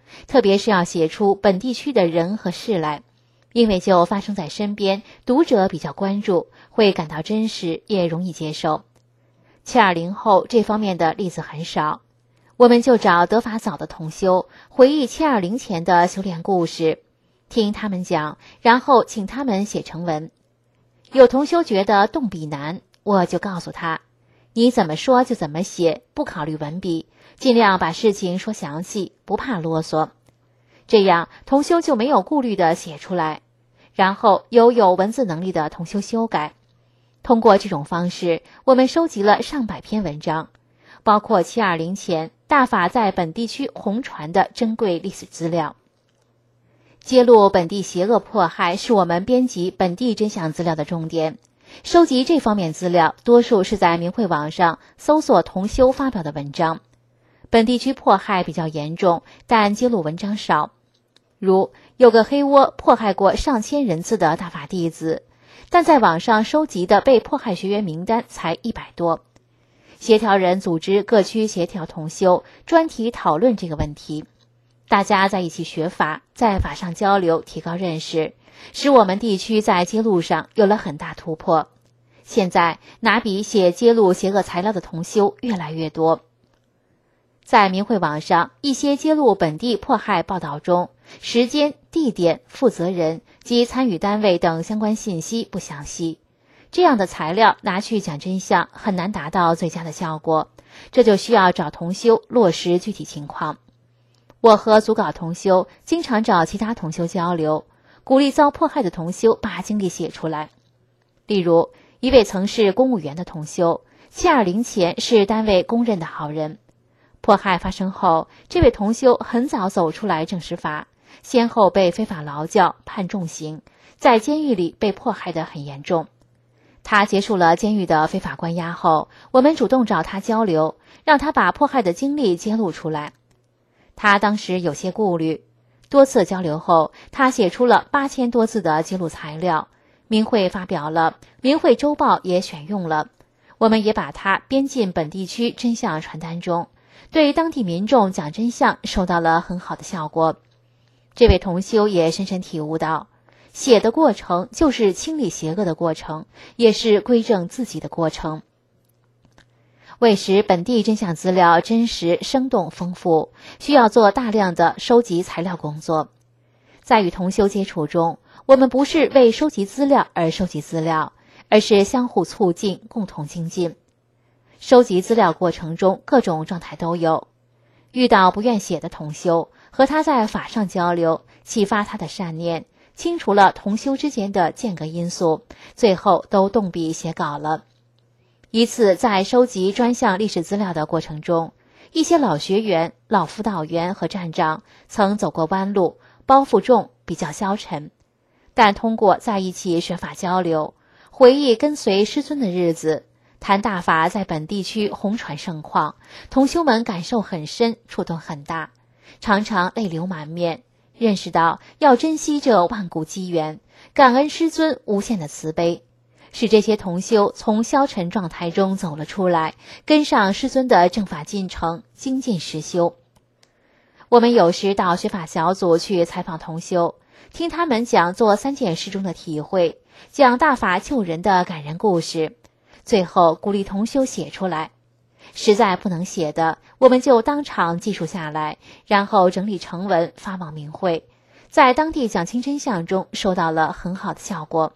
特别是要写出本地区的人和事来，因为就发生在身边，读者比较关注，会感到真实，也容易接受。七二零后这方面的例子很少，我们就找得法早的同修回忆七二零前的修炼故事，听他们讲，然后请他们写成文。有同修觉得动笔难，我就告诉他，你怎么说就怎么写，不考虑文笔，尽量把事情说详细，不怕啰嗦。这样同修就没有顾虑地写出来，然后由有文字能力的同修修改。通过这种方式，我们收集了上百篇文章，包括七二零前大法在本地区红传的珍贵历史资料。揭露本地邪恶迫害是我们编辑本地真相资料的重点。收集这方面资料，多数是在明慧网上搜索同修发表的文章。本地区迫害比较严重，但揭露文章少。如有个黑窝迫害过上千人次的大法弟子，但在网上收集的被迫害学员名单才一百多。协调人组织各区协调同修，专题讨论这个问题。大家在一起学法，在法上交流，提高认识，使我们地区在揭露上有了很大突破。现在拿笔写揭露邪恶材料的同修越来越多。在明慧网上，一些揭露本地迫害报道中，时间、地点、负责人及参与单位等相关信息不详细，这样的材料拿去讲真相很难达到最佳的效果，这就需要找同修落实具体情况。我和组稿同修经常找其他同修交流，鼓励遭迫害的同修把经历写出来。例如，一位曾是公务员的同修，七二零前是单位公认的好人。迫害发生后，这位同修很早走出来证实法，先后被非法劳教判重刑，在监狱里被迫害得很严重。他结束了监狱的非法关押后，我们主动找他交流，让他把迫害的经历揭露出来。他当时有些顾虑，多次交流后，他写出了八千多字的记录材料，明慧发表了，明慧周报也选用了，我们也把它编进本地区真相传单中，对当地民众讲真相收到了很好的效果。这位同修也深深体悟到，写的过程就是清理邪恶的过程，也是归正自己的过程。为使本地真相资料真实、生动、丰富，需要做大量的收集材料工作。在与同修接触中，我们不是为收集资料而收集资料，而是相互促进，共同精进。收集资料过程中，各种状态都有。遇到不愿写的同修，和他在法上交流，启发他的善念，清除了同修之间的间隔因素，最后都动笔写稿了。一次在收集专项历史资料的过程中，一些老学员、老辅导员和站长曾走过弯路，包袱重，比较消沉。但通过在一起学法交流，回忆跟随师尊的日子，谈大法在本地区红传盛况，同修们感受很深，触动很大，常常泪流满面，认识到要珍惜这万古机缘，感恩师尊无限的慈悲，使这些同修从消沉状态中走了出来，跟上师尊的正法进程，精进实修。我们有时到学法小组去采访同修，听他们讲做三件事中的体会，讲大法救人的感人故事，最后鼓励同修写出来。实在不能写的，我们就当场记述下来，然后整理成文发往明慧，在当地讲清真相中收到了很好的效果。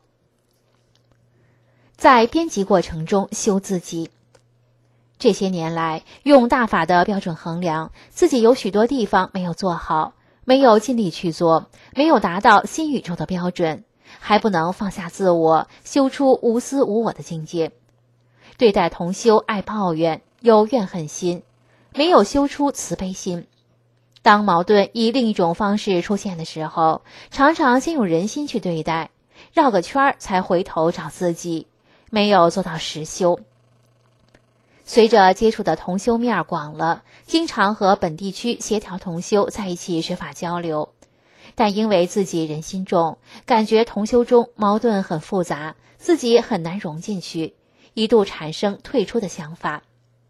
在编辑过程中修自己。这些年来，用大法的标准衡量，自己有许多地方没有做好，没有尽力去做，没有达到新宇宙的标准，还不能放下自我，修出无私无我的境界。对待同修爱抱怨，有怨恨心，没有修出慈悲心。当矛盾以另一种方式出现的时候，常常先用人心去对待，绕个圈才回头找自己，没有做到实修。随着接触的同修面广了，经常和本地区协调同修在一起学法交流，但因为自己人心重，感觉同修中矛盾很复杂，自己很难融进去，一度产生退出的想法。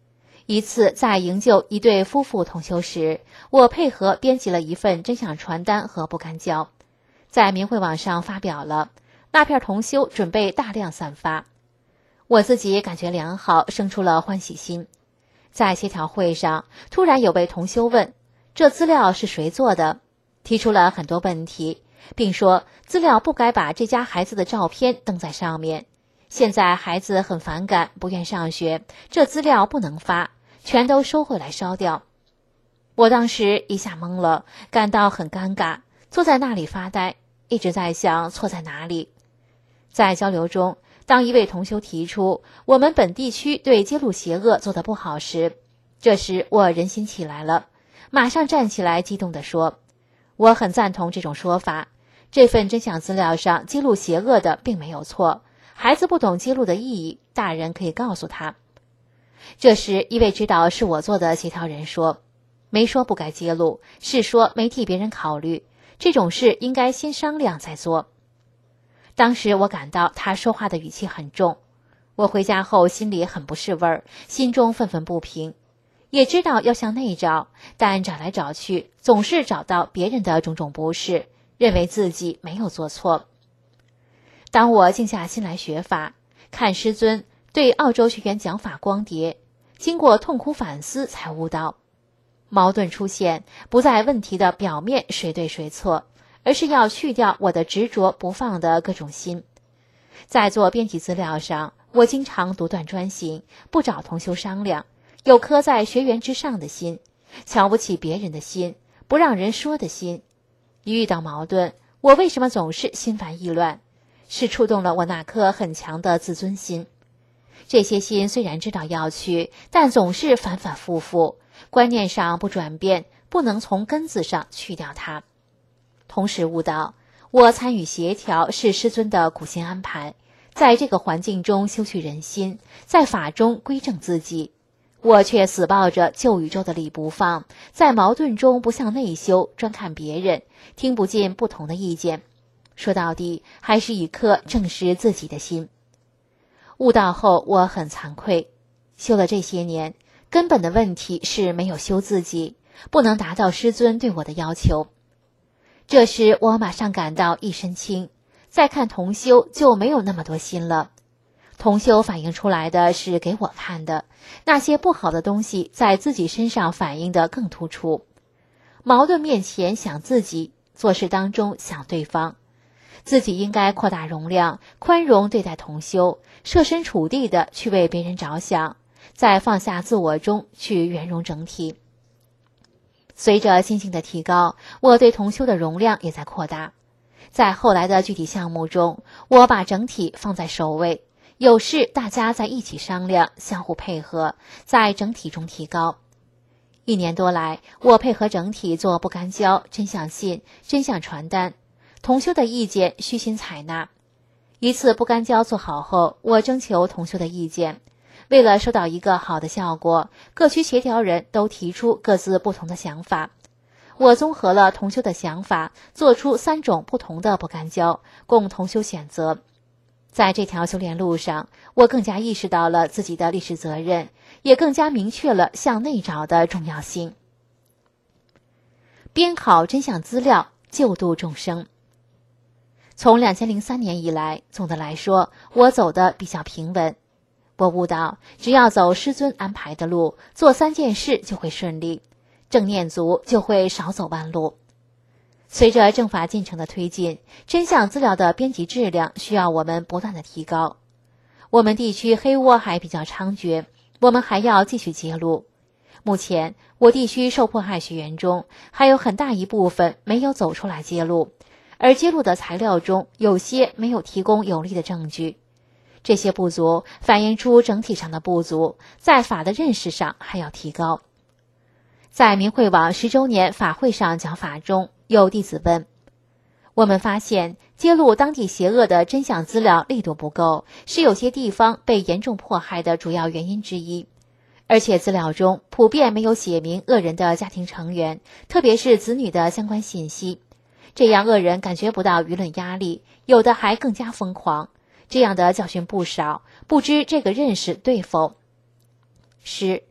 一次在营救一对夫妇同修时，我配合编辑了一份真相传单和不干胶，在明慧网上发表了。那片同修准备大量散发，我自己感觉良好，生出了欢喜心。在协调会上，突然有位同修问：“这资料是谁做的？”提出了很多问题，并说资料不该把这家孩子的照片登在上面。现在孩子很反感，不愿上学，这资料不能发，全都收回来烧掉。我当时一下懵了，感到很尴尬，坐在那里发呆，一直在想错在哪里。在交流中，当一位同修提出我们本地区对揭露邪恶做得不好时，这时我人心起来了，马上站起来激动地说：“我很赞同这种说法，这份真相资料上揭露邪恶的并没有错，孩子不懂揭露的意义，大人可以告诉他。”这时一位知道是我做的协调人说：“没说不该揭露，是说没替别人考虑，这种事应该先商量再做。”当时我感到他说话的语气很重，我回家后心里很不是味儿，心中愤愤不平，也知道要向内找，但找来找去总是找到别人的种种不是，认为自己没有做错。当我静下心来学法，看师尊对澳洲学员讲法光碟，经过痛苦反思才悟到，矛盾出现不在问题的表面谁对谁错，而是要去掉我的执着不放的各种心。在做编辑资料上，我经常独断专行，不找同修商量，有颗在学员之上的心，瞧不起别人的心，不让人说的心。一遇到矛盾，我为什么总是心烦意乱？是触动了我那颗很强的自尊心。这些心虽然知道要去，但总是反反复复，观念上不转变，不能从根子上去掉它。同时悟到，我参与协调是师尊的苦心安排，在这个环境中修去人心，在法中归正自己。我却死抱着救宇宙的理不放，在矛盾中不向内修，专看别人，听不进不同的意见。说到底，还是一颗正视自己的心。悟道后，我很惭愧，修了这些年，根本的问题是没有修自己，不能达到师尊对我的要求。这时我马上感到一身轻，再看同修就没有那么多心了。同修反映出来的是给我看的，那些不好的东西在自己身上反映的更突出。矛盾面前想自己，做事当中想对方。自己应该扩大容量，宽容对待同修，设身处地的去为别人着想，在放下自我中去圆融整体。随着心性的提高，我对同修的容量也在扩大。在后来的具体项目中，我把整体放在首位，有事大家在一起商量，相互配合，在整体中提高。一年多来，我配合整体做不干胶、真相信、真相传单，同修的意见虚心采纳。一次不干胶做好后，我征求同修的意见。为了收到一个好的效果，各区协调人都提出各自不同的想法。我综合了同修的想法，做出三种不同的不干胶，供同修选择。在这条修炼路上，我更加意识到了自己的历史责任，也更加明确了向内找的重要性。编好真相资料，救度众生。从两千零三年以来，总的来说，我走得比较平稳。我悟到，只要走师尊安排的路，做三件事就会顺利，正念足就会少走弯路。随着正法进程的推进，真相资料的编辑质量需要我们不断的提高。我们地区黑窝还比较猖獗，我们还要继续揭露。目前，我地区受迫害学员中，还有很大一部分没有走出来揭露，而揭露的材料中，有些没有提供有力的证据。这些不足反映出整体上的不足，在法的认识上还要提高。在明慧网十周年法会上讲法中，有弟子问，我们发现揭露当地邪恶的真相资料力度不够，是有些地方被严重迫害的主要原因之一。而且资料中普遍没有写明恶人的家庭成员，特别是子女的相关信息，这样恶人感觉不到舆论压力，有的还更加疯狂。这样的教训不少，不知这个认识对否？十，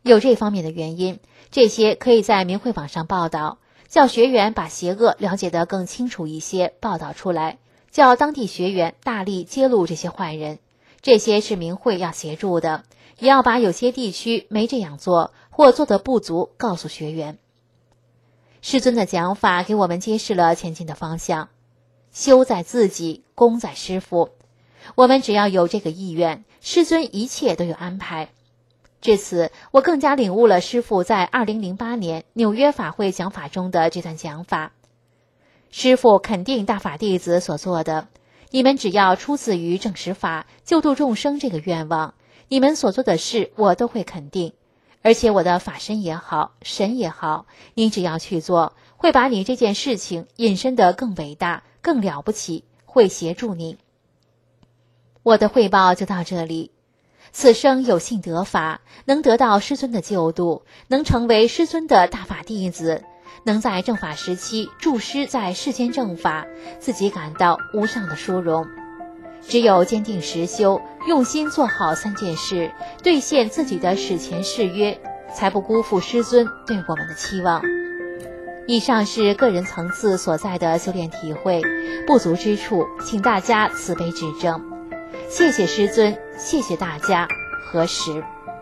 有这方面的原因，这些可以在明慧网上报道，叫学员把邪恶了解得更清楚一些，报道出来，叫当地学员大力揭露这些坏人。这些是明慧要协助的，也要把有些地区没这样做或做得不足告诉学员。师尊的讲法给我们揭示了前进的方向，修在自己，功在师父。我们只要有这个意愿，师尊一切都有安排。至此，我更加领悟了师父在二零零八年纽约法会讲法中的这段讲法。师父肯定大法弟子所做的，你们只要出自于正实法，救度众生这个愿望，你们所做的事我都会肯定。而且我的法身也好，神也好，您只要去做，会把你这件事情引申得更伟大，更了不起，会协助你。我的汇报就到这里。此生有幸得法，能得到师尊的救度，能成为师尊的大法弟子，能在正法时期助师在世间正法，自己感到无上的殊荣。只有坚定实修，用心做好三件事，兑现自己的史前誓约，才不辜负师尊对我们的期望。以上是个人层次所在的修炼体会，不足之处请大家慈悲指正。谢谢师尊，谢谢大家，合十。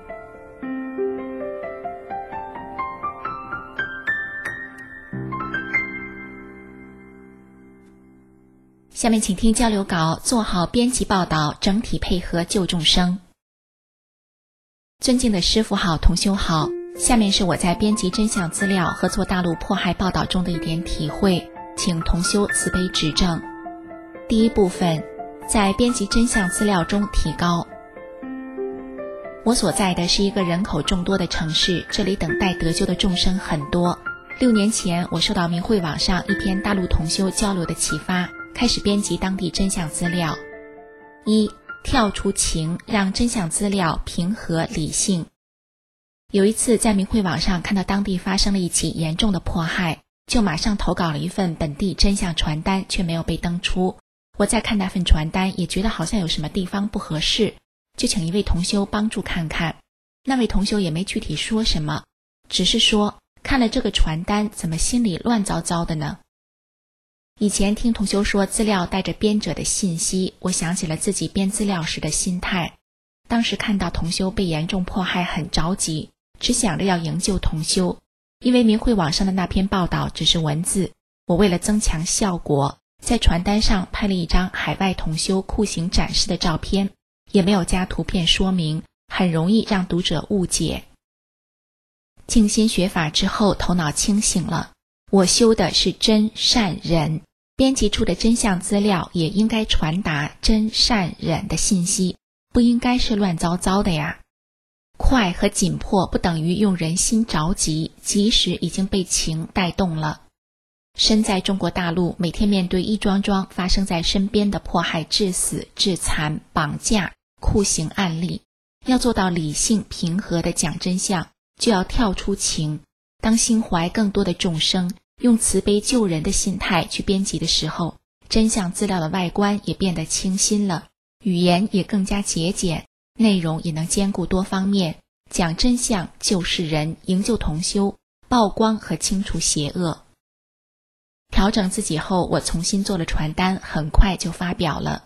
下面请听交流稿，做好编辑报道，整体配合救众生。尊敬的师父好，同修好，下面是我在编辑真相资料和做大陆迫害报道中的一点体会，请同修慈悲指正。第一部分，在编辑真相资料中提高。我所在的是一个人口众多的城市，这里等待得救的众生很多。六年前，我受到明慧网上一篇大陆同修交流的启发，开始编辑当地真相资料。一、跳出情，让真相资料平和理性。有一次在明慧网上看到当地发生了一起严重的迫害，就马上投稿了一份本地真相传单，却没有被登出。我在看那份传单，也觉得好像有什么地方不合适，就请一位同修帮助看看。那位同修也没具体说什么，只是说看了这个传单，怎么心里乱糟糟的呢？以前听同修说资料带着编者的信息，我想起了自己编资料时的心态。当时看到同修被严重迫害，很着急，只想着要营救同修。因为明慧网上的那篇报道只是文字，我为了增强效果，在传单上拍了一张海外同修酷刑展示的照片，也没有加图片说明，很容易让读者误解。静心学法之后，头脑清醒了，我修的是真善忍，编辑出的真相资料也应该传达真善忍的信息，不应该是乱糟糟的呀。快和紧迫不等于用人心着急，即使已经被情带动了。身在中国大陆，每天面对一桩桩发生在身边的迫害、致死、致残、绑架、酷刑案例，要做到理性平和地讲真相，就要跳出情。当心怀更多的众生，用慈悲救人的心态去编辑的时候，真相资料的外观也变得清新了，语言也更加节俭，内容也能兼顾多方面，讲真相、救世人、营救同修、曝光和清除邪恶。调整自己后，我重新做了传单，很快就发表了。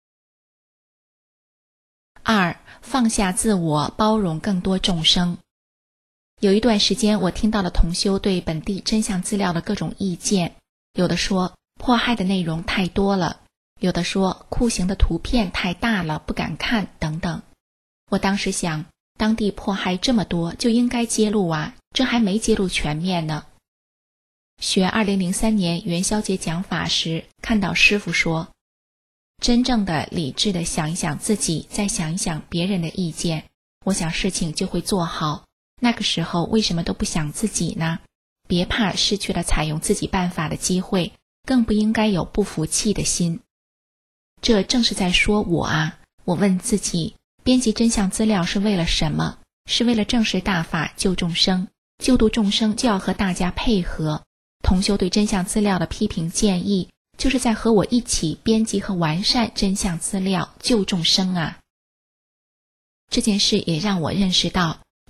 二、放下自我，包容更多众生。有一段时间，我听到了同修对本地真相资料的各种意见，有的说迫害的内容太多了，有的说酷刑的图片太大了，不敢看等等。我当时想，当地迫害这么多，就应该揭露啊，这还没揭露全面呢。学二零零三年元宵节讲法时，看到师父说，真正的理智的想一想自己，再想一想别人的意见，我想事情就会做好。那个时候为什么都不想自己呢？别怕失去了采用自己办法的机会，更不应该有不服气的心。这正是在说我啊，我问自己，编辑真相资料是为了什么？是为了正视大法，救众生。救度众生就要和大家配合。同修对真相资料的批评建议，就是在和我一起编辑和完善真相资料，救众生啊。这件事也让我认识到，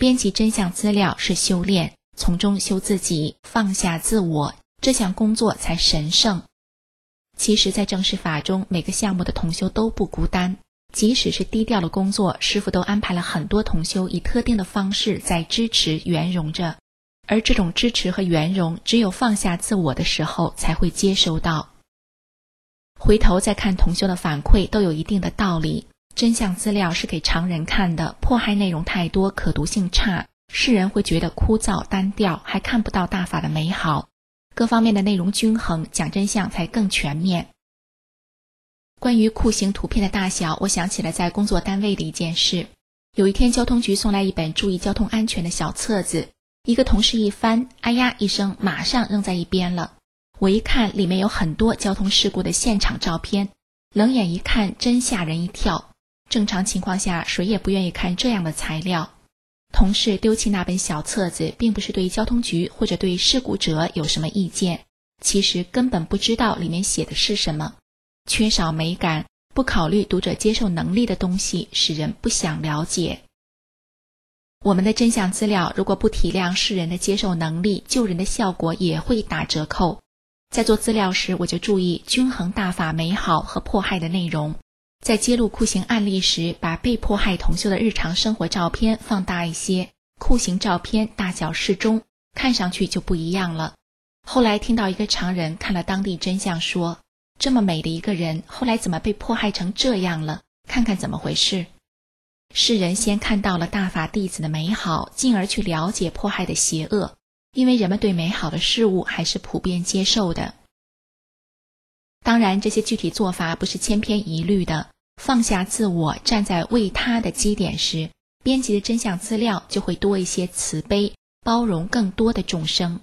编辑真相资料是修炼，从中修自己，放下自我，这项工作才神圣。其实在正式法中，每个项目的同修都不孤单，即使是低调的工作，师父都安排了很多同修以特定的方式在支持圆融着，而这种支持和圆融只有放下自我的时候才会接收到。回头再看同修的反馈都有一定的道理，真相资料是给常人看的，迫害内容太多，可读性差，世人会觉得枯燥单调，还看不到大法的美好。各方面的内容均衡，讲真相才更全面。关于酷刑图片的大小，我想起了在工作单位的一件事。有一天交通局送来一本注意交通安全的小册子，一个同事一翻，哎呀一声，马上扔在一边了。我一看，里面有很多交通事故的现场照片，冷眼一看真吓人一跳。正常情况下，谁也不愿意看这样的材料。同事丢弃那本小册子，并不是对交通局或者对事故者有什么意见，其实根本不知道里面写的是什么。缺少美感，不考虑读者接受能力的东西，使人不想了解。我们的真相资料如果不体谅世人的接受能力，救人的效果也会打折扣。在做资料时，我就注意均衡大法美好和迫害的内容。在揭露酷刑案例时，把被迫害同修的日常生活照片放大一些，酷刑照片大小适中，看上去就不一样了。后来听到一个常人看了当地真相说，这么美的一个人，后来怎么被迫害成这样了？看看怎么回事。世人先看到了大法弟子的美好，进而去了解迫害的邪恶，因为人们对美好的事物还是普遍接受的。当然，这些具体做法不是千篇一律的，放下自我，站在为他的基点时，编辑的真相资料就会多一些慈悲，包容更多的众生。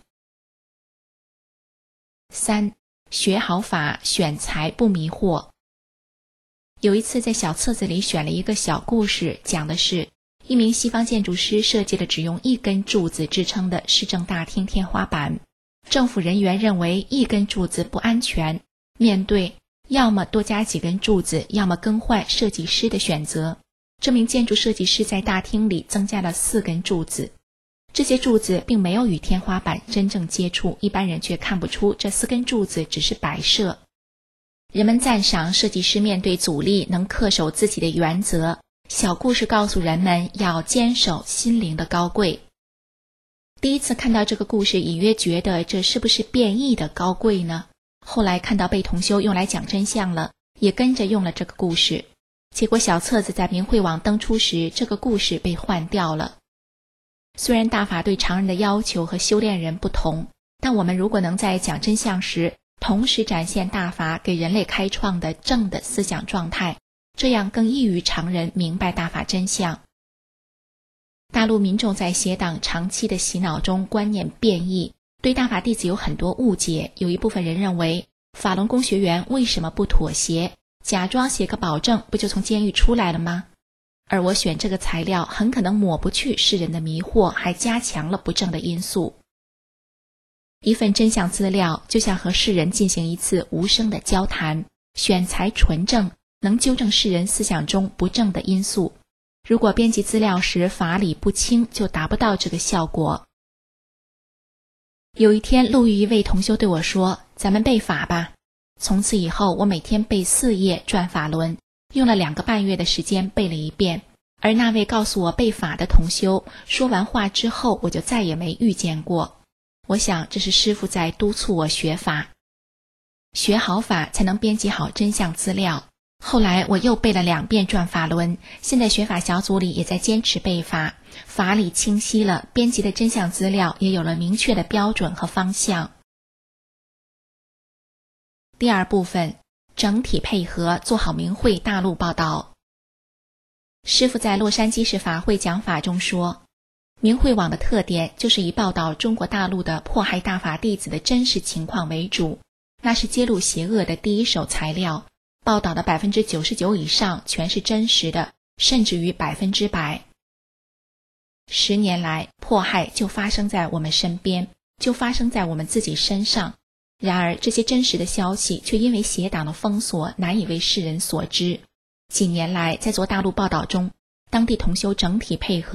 三，学好法，选材不迷惑。有一次在小册子里选了一个小故事，讲的是一名西方建筑师设计了只用一根柱子支撑的市政大厅天花板，政府人员认为一根柱子不安全，面对要么多加几根柱子，要么更换设计师的选择，这名建筑设计师在大厅里增加了四根柱子。这些柱子并没有与天花板真正接触，一般人却看不出这四根柱子只是摆设。人们赞赏设计师面对阻力能恪守自己的原则，小故事告诉人们要坚守心灵的高贵。第一次看到这个故事，隐约觉得这是不是变异的高贵呢？后来看到被同修用来讲真相了，也跟着用了这个故事。结果小册子在明慧网登出时，这个故事被换掉了。虽然大法对常人的要求和修炼人不同，但我们如果能在讲真相时同时展现大法给人类开创的正的思想状态，这样更易于常人明白大法真相。大陆民众在邪党长期的洗脑中观念变异，对大法弟子有很多误解。有一部分人认为法轮功学员为什么不妥协，假装写个保证不就从监狱出来了吗？而我选这个材料很可能抹不去世人的迷惑，还加强了不正的因素。一份真相资料就像和世人进行一次无声的交谈，选材纯正，能纠正世人思想中不正的因素。如果编辑资料时法理不清，就达不到这个效果。有一天路遇一位同修对我说，咱们背法吧。从此以后我每天背四页转法轮，用了两个半月的时间背了一遍。而那位告诉我背法的同修说完话之后，我就再也没遇见过。我想这是师父在督促我学法，学好法才能编辑好真相资料。后来我又背了两遍转法轮，现在学法小组里也在坚持背法，法理清晰了，编辑的真相资料也有了明确的标准和方向。第二部分，整体配合，做好明慧大陆报道。师父在洛杉矶市法会讲法中说，明慧网的特点就是以报道中国大陆的迫害大法弟子的真实情况为主，那是揭露邪恶的第一手材料，报道的 百分之九十九 以上全是真实的，甚至于百分之百。十年来，迫害就发生在我们身边，就发生在我们自己身上。然而这些真实的消息却因为邪党的封锁难以为世人所知。几年来在做大陆报道中，当地同修整体配合，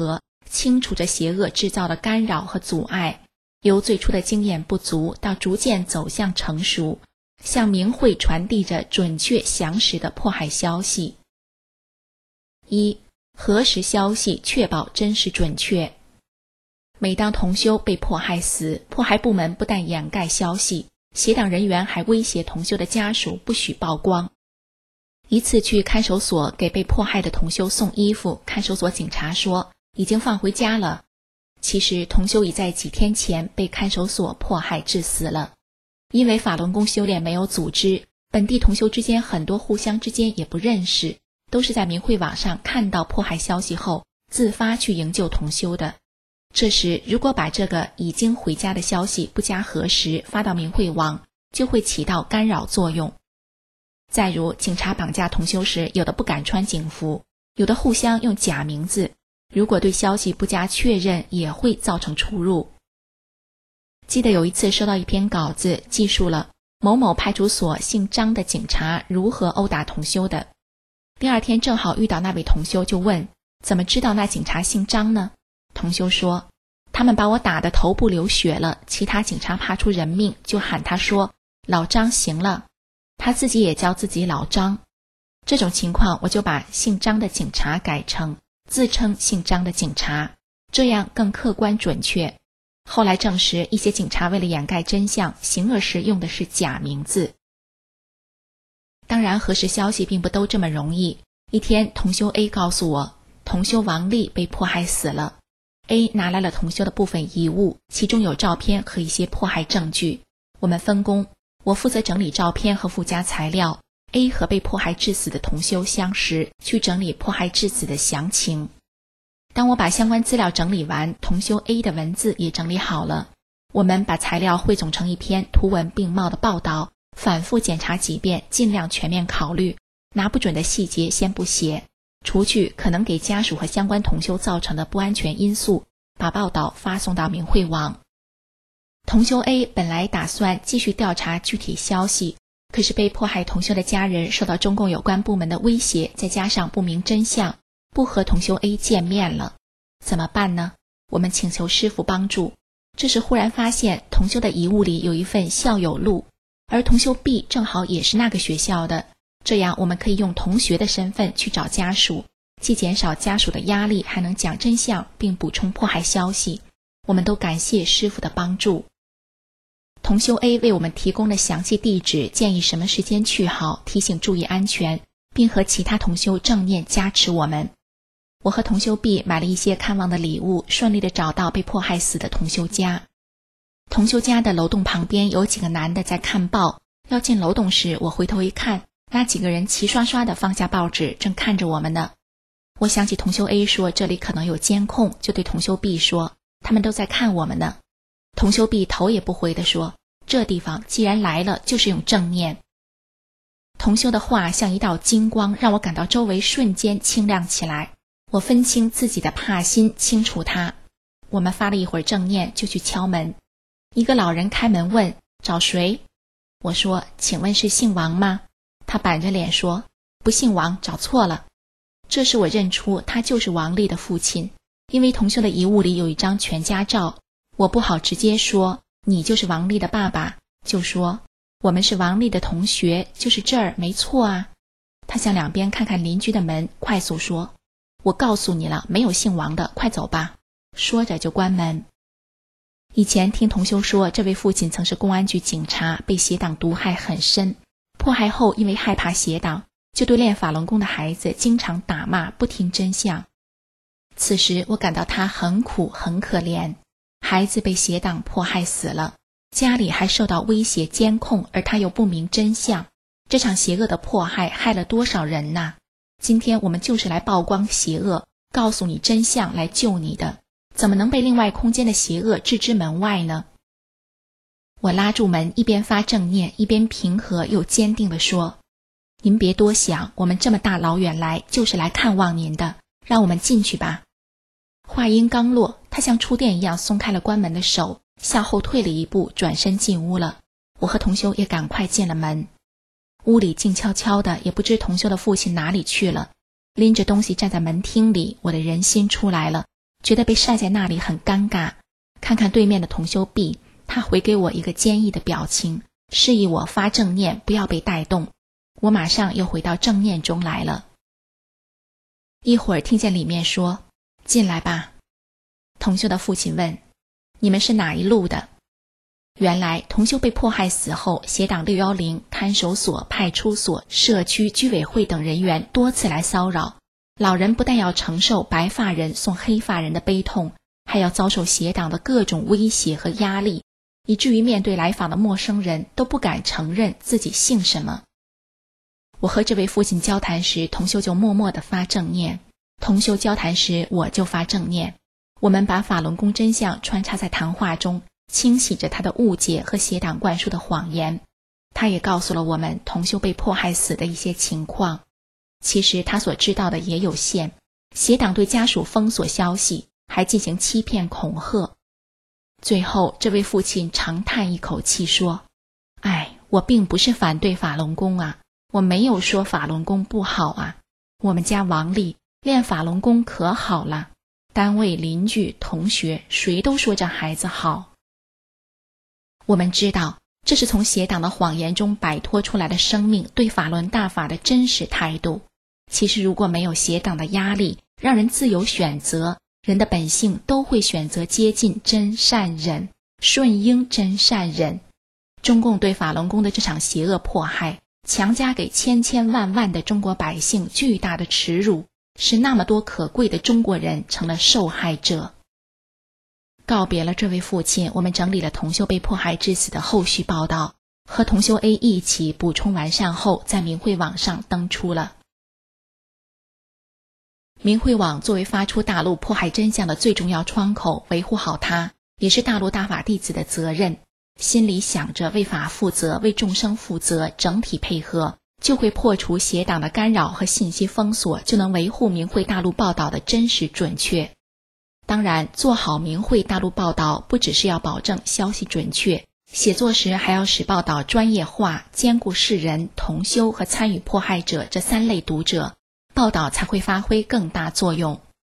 清除着邪恶制造的干扰和阻碍，由最初的经验不足到逐渐走向成熟，向明慧传递着准确详实的迫害消息。一、核实消息，确保真实准确。每当同修被迫害时，迫害部门不但掩盖消息，邪党人员还威胁同修的家属不许曝光。一次去看守所给被迫害的同修送衣服，看守所警察说已经放回家了。其实同修已在几天前被看守所迫害致死了。因为法轮功修炼没有组织，本地同修之间很多互相之间也不认识，都是在明慧网上看到迫害消息后自发去营救同修的。这时如果把这个已经回家的消息不加核实发到明慧网，就会起到干扰作用。再如警察绑架同修时，有的不敢穿警服，有的互相用假名字，如果对消息不加确认，也会造成出入。记得有一次收到一篇稿子，记述了某某派出所姓张的警察如何殴打同修的。第二天正好遇到那位同修，就问怎么知道那警察姓张呢？同修说他们把我打得头部流血了，其他警察怕出人命，就喊他说老张行了，他自己也叫自己老张。这种情况我就把姓张的警察改成自称姓张的警察，这样更客观准确。后来证实，一些警察为了掩盖真相，行恶时用的是假名字。当然核实消息并不都这么容易。一天同修 A 告诉我，同修王丽被迫害死了。 A 拿来了同修的部分遗物，其中有照片和一些迫害证据。我们分工，我负责整理照片和附加材料， A 和被迫害致死的同修相识，去整理迫害致死的详情。当我把相关资料整理完，同修 A 的文字也整理好了，我们把材料汇总成一篇图文并茂的报道，反复检查几遍，尽量全面考虑，拿不准的细节先不写，除去可能给家属和相关同修造成的不安全因素，把报道发送到明慧网。同修 A 本来打算继续调查具体消息，可是被迫害同修的家人受到中共有关部门的威胁，再加上不明真相，不和同修 A 见面了。怎么办呢？我们请求师父帮助。这时忽然发现同修的遗物里有一份校友录，而同修 B 正好也是那个学校的，这样我们可以用同学的身份去找家属，既减少家属的压力，还能讲真相并补充迫害消息。我们都感谢师父的帮助。同修 A 为我们提供了详细地址，建议什么时间去好，提醒注意安全，并和其他同修正念加持我们。我和同修 B 买了一些看望的礼物，顺利地找到被迫害死的同修家。同修家的楼栋旁边有几个男的在看报，要进楼栋时，我回头一看，那几个人齐刷刷地放下报纸，正看着我们呢。我想起同修 A 说这里可能有监控，就对同修 B 说他们都在看我们呢。同修 B 头也不回地说，这地方既然来了，就是用正念。同修的话像一道金光，让我感到周围瞬间清亮起来。我分清自己的怕心，清除它。我们发了一会儿正念，就去敲门。一个老人开门问，找谁？我说，请问是姓王吗？他板着脸说，不姓王，找错了。这时我认出他就是王丽的父亲，因为同修的遗物里有一张全家照。我不好直接说你就是王丽的爸爸，就说我们是王丽的同学，就是这儿，没错啊。他向两边看看邻居的门，快速说，我告诉你了，没有姓王的，快走吧。说着就关门。以前听同修说，这位父亲曾是公安局警察，被邪党毒害很深，迫害后因为害怕邪党，就对练法轮功的孩子经常打骂，不听真相。此时我感到他很苦很可怜，孩子被邪党迫害死了，家里还受到威胁监控，而他又不明真相，这场邪恶的迫害害了多少人呐！今天我们就是来曝光邪恶，告诉你真相，来救你的，怎么能被另外空间的邪恶置之门外呢？我拉住门，一边发正念，一边平和又坚定地说，您别多想，我们这么大老远来，就是来看望您的，让我们进去吧。话音刚落，他像触电一样松开了关门的手，向后退了一步，转身进屋了。我和同修也赶快进了门。屋里静悄悄的，也不知同修的父亲哪里去了。拎着东西站在门厅里，我的人心出来了， 觉得被晒在那里很尴尬。看看对面的同修 B， 他回给我一个坚毅的表情，示意我发正念，不要被带动。我马上又回到正念中来了。一会儿听见里面说：“进来吧。”同修的父亲问：“你们是哪一路的？”原来同修被迫害死后，协党六一零、看守所、派出所、社区居委会等人员多次来骚扰。老人不但要承受白发人送黑发人的悲痛，还要遭受协党的各种威胁和压力，以至于面对来访的陌生人都不敢承认自己姓什么。我和这位父亲交谈时，同修就默默地发正念；同修交谈时，我就发正念。我们把法轮功真相穿插在谈话中，清洗着他的误解和协党灌输的谎言。他也告诉了我们同修被迫害死的一些情况。其实他所知道的也有限，协党对家属封锁消息，还进行欺骗恐吓。最后这位父亲长叹一口气说：“哎，我并不是反对法轮功啊，我没有说法轮功不好啊，我们家王丽练法轮功可好了，单位邻居同学谁都说这孩子好。”我们知道这是从协党的谎言中摆脱出来的生命对法轮大法的真实态度。其实如果没有协党的压力，让人自由选择，人的本性都会选择接近真善忍，顺应真善忍。中共对法轮功的这场邪恶迫害，强加给千千万万的中国百姓巨大的耻辱，使那么多可贵的中国人成了受害者。告别了这位父亲，我们整理了同修被迫害致死的后续报道，和同修 A 一起补充完善后，在明慧网上登出了。明慧网作为发出大陆迫害真相的最重要窗口，维护好它也是大陆大法弟子的责任。心里想着为法负责，为众生负责，整体配合，就会破除协党的干扰和信息封锁，就能维护明慧大陆报道的真实准确。当然，做好明慧大陆报道不只是要保证消息准确，写作时还要使报道专业化，兼顾世人、同修和参与迫害者这三类读者，报道才会发挥更大作用。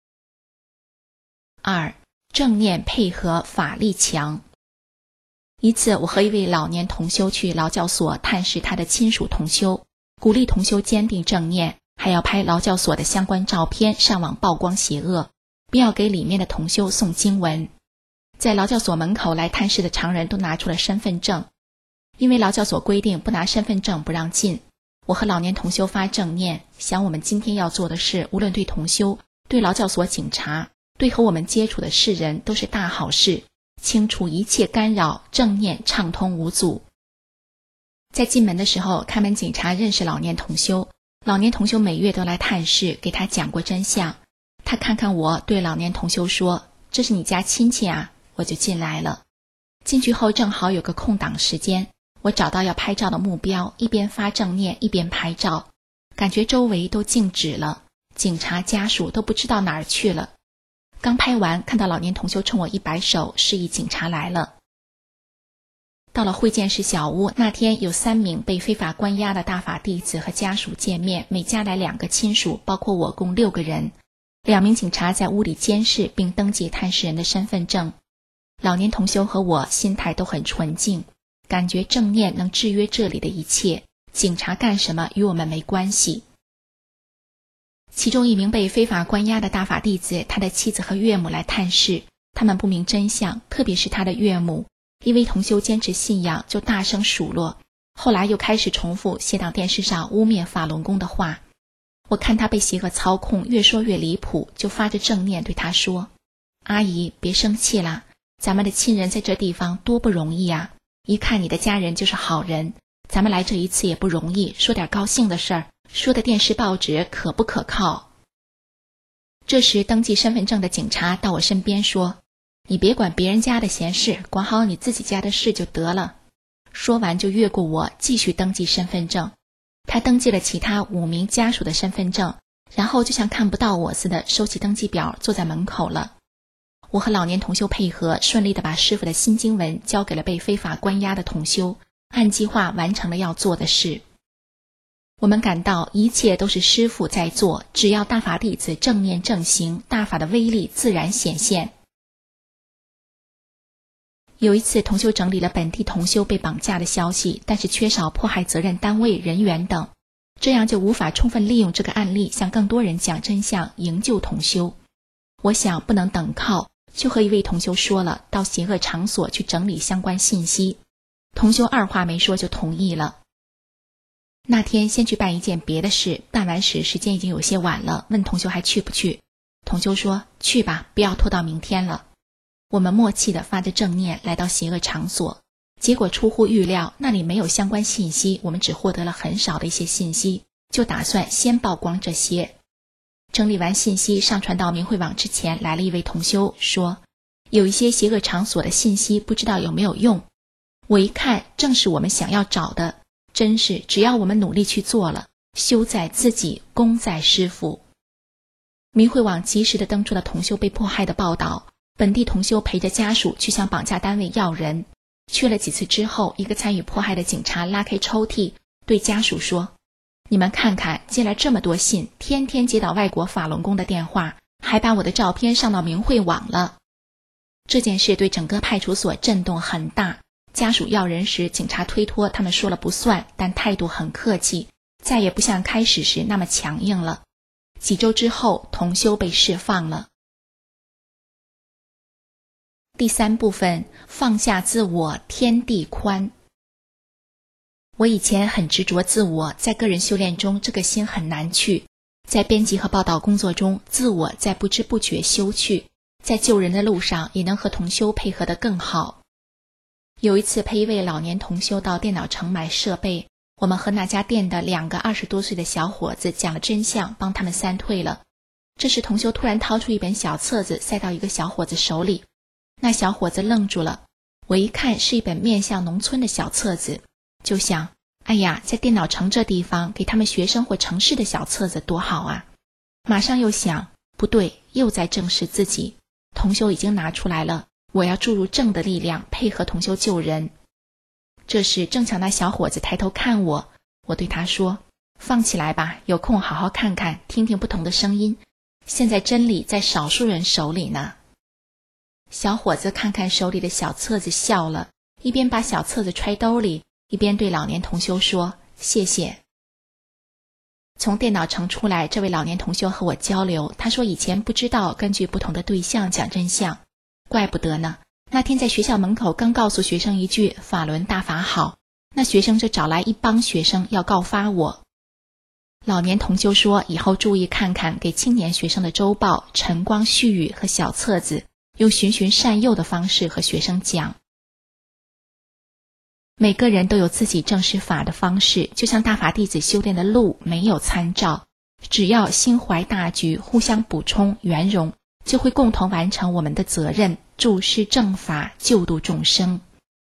二、正念配合法力强。一次，我和一位老年同修去劳教所探视他的亲属同修，鼓励同修坚定正念，还要拍劳教所的相关照片上网曝光邪恶，并要给里面的同修诵经文。在劳教所门口来探视的常人都拿出了身份证，因为劳教所规定不拿身份证不让进。我和老年同修发正念，想我们今天要做的事，无论对同修、对劳教所警察、对和我们接触的世人都是大好事，清除一切干扰，正念畅通无阻。在进门的时候，看门警察认识老年同修，老年同修每月都来探视，给他讲过真相。他看看我，对老年同修说：“这是你家亲戚啊。”我就进来了。进去后正好有个空档时间，我找到要拍照的目标，一边发正念一边拍照，感觉周围都静止了，警察家属都不知道哪儿去了。刚拍完，看到老年同修冲我一摆手，示意警察来了。到了会见室小屋，那天有三名被非法关押的大法弟子和家属见面，每家来两个亲属，包括我共六个人。两名警察在屋里监视并登记探视人的身份证。老年同修和我心态都很纯净，感觉正念能制约这里的一切，警察干什么与我们没关系。其中一名被非法关押的大法弟子，他的妻子和岳母来探视，他们不明真相，特别是他的岳母，因为同修坚持信仰，就大声数落，后来又开始重复协党电视上污蔑法轮功的话。我看他被邪恶操控，越说越离谱，就发着正念对他说：“阿姨，别生气啦，咱们的亲人在这地方多不容易啊，一看你的家人就是好人，咱们来这一次也不容易，说点高兴的事儿，说的电视报纸可不可靠？”这时登记身份证的警察到我身边说：“你别管别人家的闲事，管好你自己家的事就得了。”说完就越过我，继续登记身份证。他登记了其他五名家属的身份证，然后就像看不到我似的收起登记表，坐在门口了。我和老年同修配合，顺利地把师父的新经文交给了被非法关押的同修，按计划完成了要做的事。 我们感到一切都是师父在做，只要大法弟子正念正行，大法的威力自然显现。有一次，同修整理了本地同修被绑架的消息，但是缺少迫害责任单位人员等，这样就无法充分利用这个案例向更多人讲真相，营救同修。我想不能等靠，就和一位同修说了，到邪恶场所去整理相关信息。同修二话没说就同意了。那天先去办一件别的事，办完时时间已经有些晚了，问同修还去不去。同修说去吧，不要拖到明天了。我们默契地发着正念来到邪恶场所，结果出乎预料，那里没有相关信息，我们只获得了很少的一些信息，就打算先曝光这些。整理完信息上传到明慧网之前，来了一位同修说，有一些邪恶场所的信息不知道有没有用。我一看，正是我们想要找的，真是只要我们努力去做了，修在自己，功在师父。明慧网及时地登出了同修被迫害的报道，本地同修陪着家属去向绑架单位要人。去了几次之后，一个参与迫害的警察拉开抽屉，对家属说，你们看看，接了这么多信，天天接到外国法轮功的电话，还把我的照片上到明慧网了。这件事对整个派出所震动很大，家属要人时，警察推脱他们说了不算，但态度很客气，再也不像开始时那么强硬了。几周之后，同修被释放了。第三部分，放下自我，天地宽。我以前很执着自我，在个人修炼中这个心很难去，在编辑和报道工作中，自我在不知不觉修去，在救人的路上也能和同修配合得更好。有一次陪一位老年同修到电脑城买设备，我们和那家店的两个二十多岁的小伙子讲了真相，帮他们三退了。这时同修突然掏出一本小册子塞到一个小伙子手里，那小伙子愣住了，我一看是一本面向农村的小册子，就想，哎呀，在电脑城这地方给他们学生或城市的小册子多好啊。马上又想，不对，又在正视自己，同修已经拿出来了，我要注入正的力量，配合同修救人。这时正巧那小伙子抬头看我，我对他说，放起来吧，有空好好看看，听听不同的声音，现在真理在少数人手里呢。小伙子看看手里的小册子笑了，一边把小册子揣兜里，一边对老年同修说，谢谢。从电脑城出来，这位老年同修和我交流，他说以前不知道根据不同的对象讲真相，怪不得呢，那天在学校门口刚告诉学生一句法轮大法好，那学生就找来一帮学生要告发我。老年同修说，以后注意看看给青年学生的周报、晨光絮语和小册子，用循循善诱的方式和学生讲。每个人都有自己正视法的方式，就像大法弟子修炼的路没有参照，只要心怀大局，互相补充圆融，就会共同完成我们的责任，注释正法，救度众生。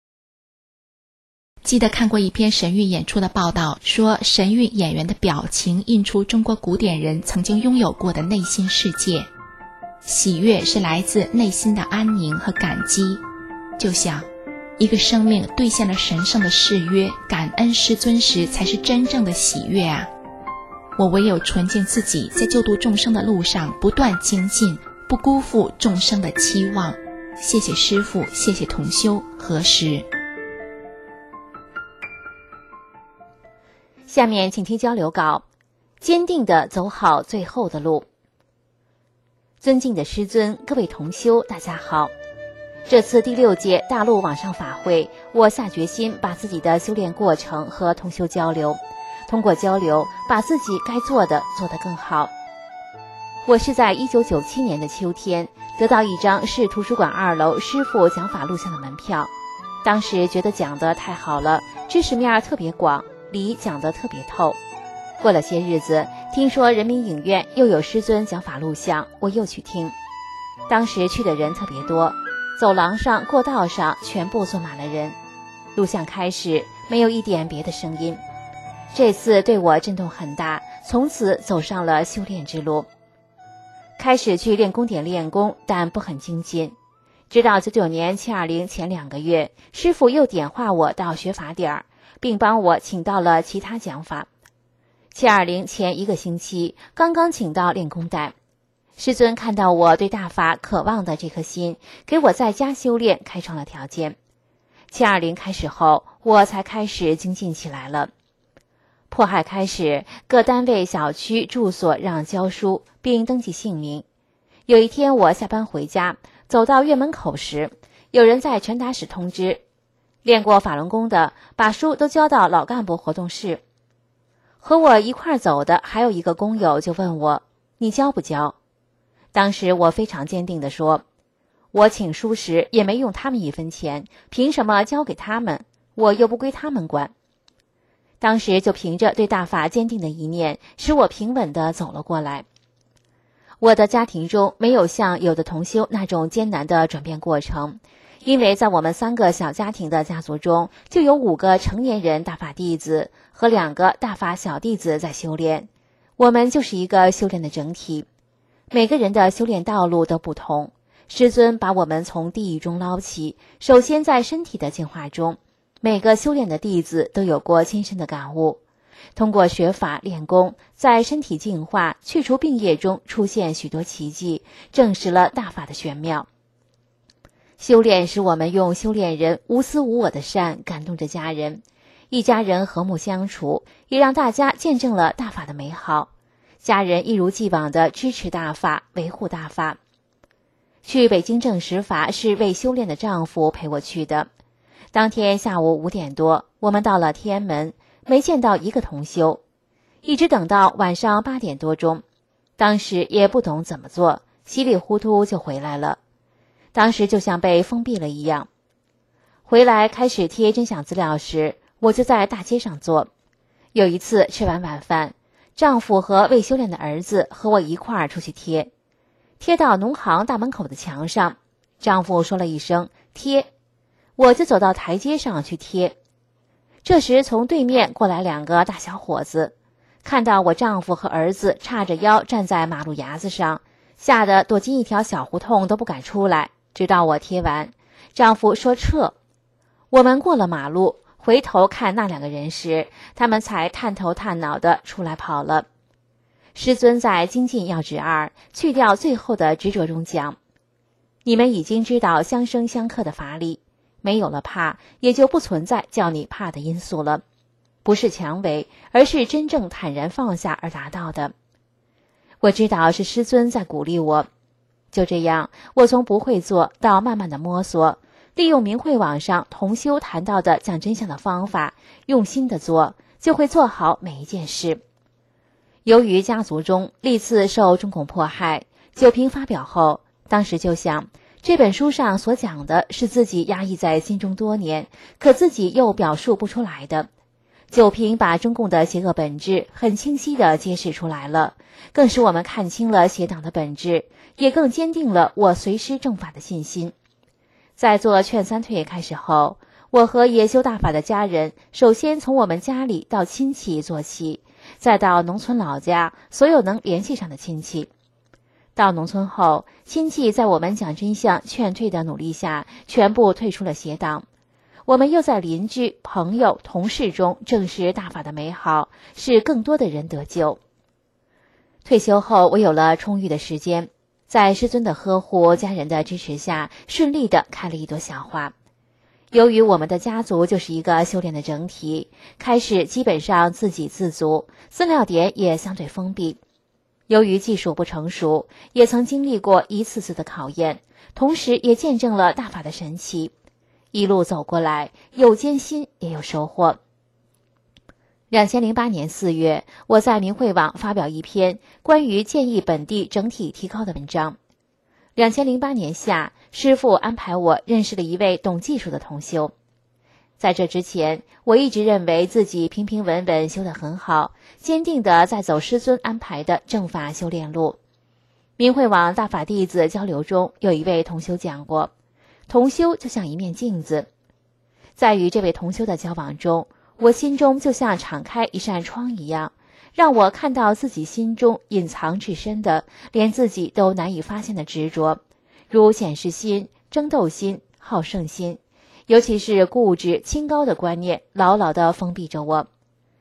记得看过一篇神韵演出的报道，说神韵演员的表情印出中国古典人曾经拥有过的内心世界，喜悦是来自内心的安宁和感激。就像一个生命兑现了神圣的誓约，感恩师尊时才是真正的喜悦啊！我唯有纯净自己，在救度众生的路上不断精进，不辜负众生的期望。谢谢师父，谢谢同修，何时？ 下面请听交流稿，坚定地走好最后的路。尊敬的师尊，各位同修，大家好。这次第六届大陆网上法会，我下决心把自己的修炼过程和同修交流，通过交流把自己该做的做得更好。我是在一九九七年的秋天得到一张市图书馆二楼师父讲法录像的门票，当时觉得讲得太好了，知识面特别广，理讲得特别透。过了些日子，听说人民影院又有师尊讲法录像，我又去听。当时去的人特别多，走廊上、过道上全部坐满了人。录像开始，没有一点别的声音。这次对我震动很大，从此走上了修炼之路。开始去练功点练功，但不很精进。直到九九年七二零前两个月，师父又点化我到学法点儿，并帮我请到了其他讲法。 七二零前一个星期，刚刚请到练功带。师尊看到我对大法渴望的这颗心，给我在家修炼开创了条件。七二零开始后，我才开始精进起来了。迫害开始，各单位小区住所让教书并登记姓名。有一天我下班回家，走到院门口时，有人在传达室通知，练过法轮功的把书都交到老干部活动室。和我一块走的还有一个工友就问我，你交不交？当时我非常坚定地说，我请书时也没用他们一分钱，凭什么交给他们？我又不归他们管。当时就凭着对大法坚定的一念，使我平稳地走了过来。我的家庭中没有像有的同修那种艰难的转变过程，因为在我们三个小家庭的家族中，就有五个成年人大法弟子和两个大法小弟子在修炼，我们就是一个修炼的整体。每个人的修炼道路都不同，师尊把我们从地狱中捞起，首先在身体的净化中，每个修炼的弟子都有过亲身的感悟。通过学法练功，在身体净化、去除病业中出现许多奇迹，证实了大法的玄妙。修炼使我们用修炼人无私无我的善感动着家人，一家人和睦相处，也让大家见证了大法的美好。家人一如既往地支持大法，维护大法。去北京证实法是为修炼的丈夫陪我去的。当天下午五点多，我们到了天安门，没见到一个同修，一直等到晚上八点多钟，当时也不懂怎么做，稀里糊涂就回来了。当时就像被封闭了一样。回来开始贴真相资料时，我就在大街上坐。有一次吃完晚饭，丈夫和未修炼的儿子和我一块儿出去贴，贴到农行大门口的墙上，丈夫说了一声贴，我就走到台阶上去贴。这时从对面过来两个大小伙子，看到我丈夫和儿子叉着腰站在马路牙子上，吓得躲进一条小胡同都不敢出来，直到我贴完，丈夫说撤。我们过了马路，回头看那两个人时，他们才探头探脑的出来跑了。师尊在精进要旨二去掉最后的执着中讲，你们已经知道相生相克的法理，没有了怕，也就不存在叫你怕的因素了，不是强为，而是真正坦然放下而达到的。我知道是师尊在鼓励我。就这样，我从不会做到慢慢的摸索，利用明慧网上同修谈到的讲真相的方法，用心的做，就会做好每一件事。由于家族中历次受中共迫害，九评发表后，当时就想，这本书上所讲的是自己压抑在心中多年，可自己又表述不出来的。九评把中共的邪恶本质很清晰地揭示出来了，更使我们看清了邪党的本质，也更坚定了我随师正法的信心。在做劝三退开始后，我和也修大法的家人，首先从我们家里到亲戚做起，再到农村老家所有能联系上的亲戚。到农村后，亲戚在我们讲真相劝退的努力下，全部退出了邪党。我们又在邻居、朋友、同事中证实大法的美好，使更多的人得救。退休后，我有了充裕的时间，在师尊的呵护、家人的支持下，顺利地开了一朵小花。由于我们的家族就是一个修炼的整体，开始基本上自给自足，资料点也相对封闭。由于技术不成熟，也曾经历过一次次的考验，同时也见证了大法的神奇。一路走过来，有艰辛也有收获。二零零八年四月，我在明慧网发表一篇关于建议本地整体提高的文章。二零零八年夏，师父安排我认识了一位懂技术的同修。在这之前，我一直认为自己平平稳稳修得很好，坚定地在走师尊安排的正法修炼路。明慧网大法弟子交流中，有一位同修讲过，同修就像一面镜子。在与这位同修的交往中，我心中就像敞开一扇窗一样，让我看到自己心中隐藏至深的，连自己都难以发现的执着，如显示心、争斗心、好胜心，尤其是固执、清高的观念牢牢地封闭着我。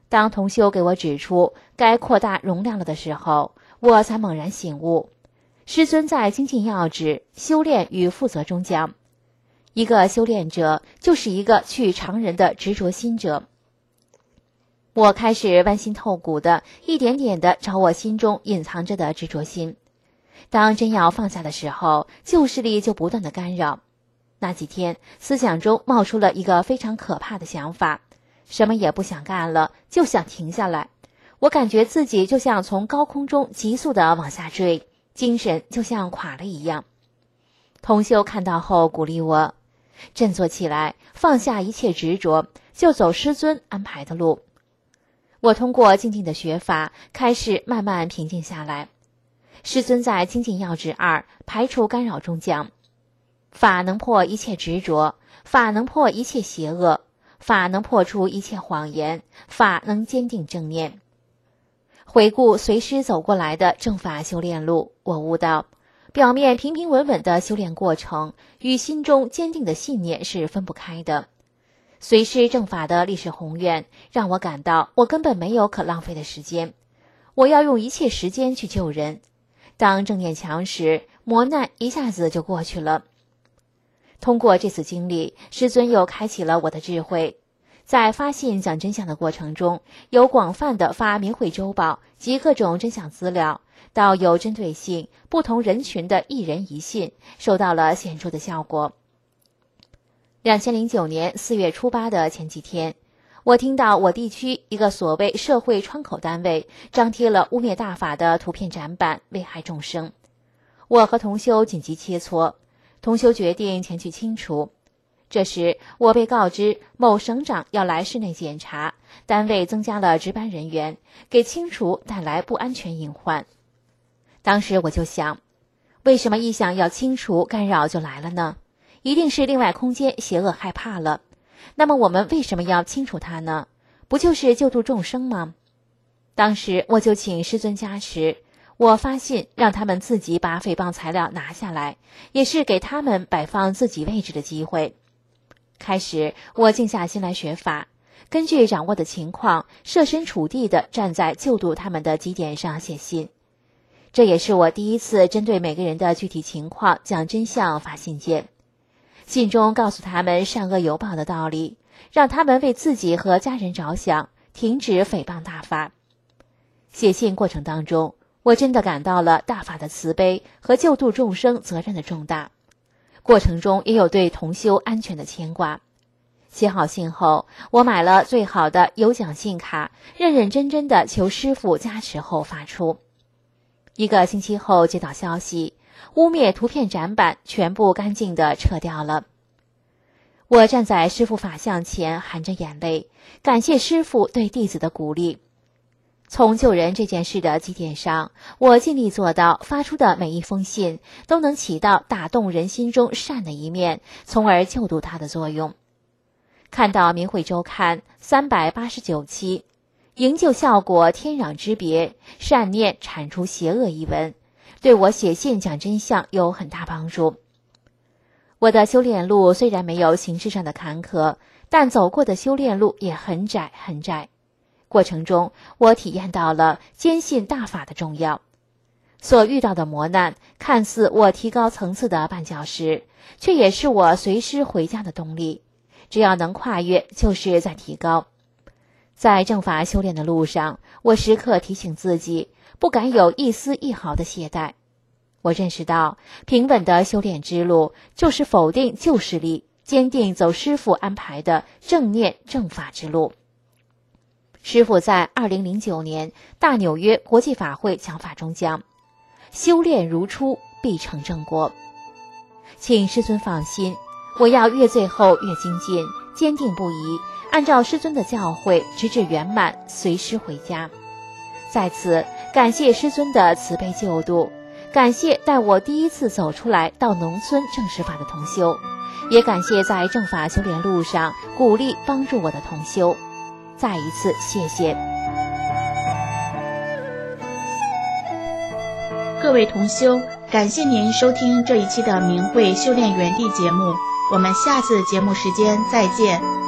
当同修给我指出该扩大容量了的时候，我才猛然醒悟。师尊在精进要旨修炼与负责中讲，一个修炼者就是一个去常人的执着心者。我开始剜心透骨的一点点的找我心中隐藏着的执着心，当真要放下的时候，旧势力就不断的干扰。那几天思想中冒出了一个非常可怕的想法，什么也不想干了，就想停下来。我感觉自己就像从高空中急速的往下坠，精神就像垮了一样。同修看到后鼓励我，振作起来，放下一切执着，就走师尊安排的路。我通过静静的学法，开始慢慢平静下来。师尊在精进要旨二排除干扰中讲，法能破一切执着，法能破一切邪恶，法能破除一切谎言，法能坚定正念。回顾随师走过来的正法修炼路，我悟到表面平平稳稳的修炼过程与心中坚定的信念是分不开的。随师正法的历史宏愿让我感到我根本没有可浪费的时间，我要用一切时间去救人。当正念强时，磨难一下子就过去了。通过这次经历，师尊又开启了我的智慧。在发信讲真相的过程中，有广泛的发明慧周报及各种真相资料，到有针对性不同人群的一人一信，收到了显著的效果。二零零九年四月初八的前几天，我听到我地区一个所谓社会窗口单位张贴了污蔑大法的图片展板，危害众生。我和同修紧急切磋，同修决定前去清除。这时我被告知某省长要来室内检查，单位增加了值班人员，给清除带来不安全隐患。当时我就想，为什么一想要清除干扰就来了呢？一定是另外空间邪恶害怕了。那么我们为什么要清除它呢？不就是救度众生吗？当时我就请师尊加持，我发信让他们自己把诽谤材料拿下来，也是给他们摆放自己位置的机会。开始我静下心来学法，根据掌握的情况，设身处地地站在救度他们的基点上写信。这也是我第一次针对每个人的具体情况讲真相发信件。信中告诉他们善恶有报的道理，让他们为自己和家人着想，停止诽谤大法。写信过程当中，我真的感到了大法的慈悲和救度众生责任的重大。过程中也有对同修安全的牵挂。写好信后，我买了最好的有奖信卡，认认真真的求师父加持后发出。一个星期后接到消息，污蔑图片展板全部干净地撤掉了。我站在师父法像前含着眼泪，感谢师父对弟子的鼓励。从救人这件事的基点上，我尽力做到发出的每一封信都能起到打动人心中善的一面，从而救度它的作用。看到明慧周刊三百八十九期营救效果天壤之别，善念铲除邪恶一文，对我写信讲真相有很大帮助。我的修炼路虽然没有形式上的坎坷，但走过的修炼路也很窄很窄。过程中我体验到了坚信大法的重要。所遇到的磨难看似我提高层次的绊脚石，却也是我随师回家的动力。只要能跨越，就是在提高。在正法修炼的路上，我时刻提醒自己，不敢有一丝一毫的懈怠。我认识到，平稳的修炼之路就是否定旧势力，坚定走师父安排的正念正法之路。师父在二零零九年大纽约国际法会讲法中讲，修炼如初，必成正果。请师尊放心，我要越最后越精进，坚定不移，按照师尊的教诲，直至圆满，随师回家。在此感谢师尊的慈悲救度，感谢带我第一次走出来到农村正实法的同修，也感谢在正法修炼路上鼓励帮助我的同修。再一次谢谢各位同修，感谢您收听这一期的明慧修炼园地节目，我们下次节目时间再见。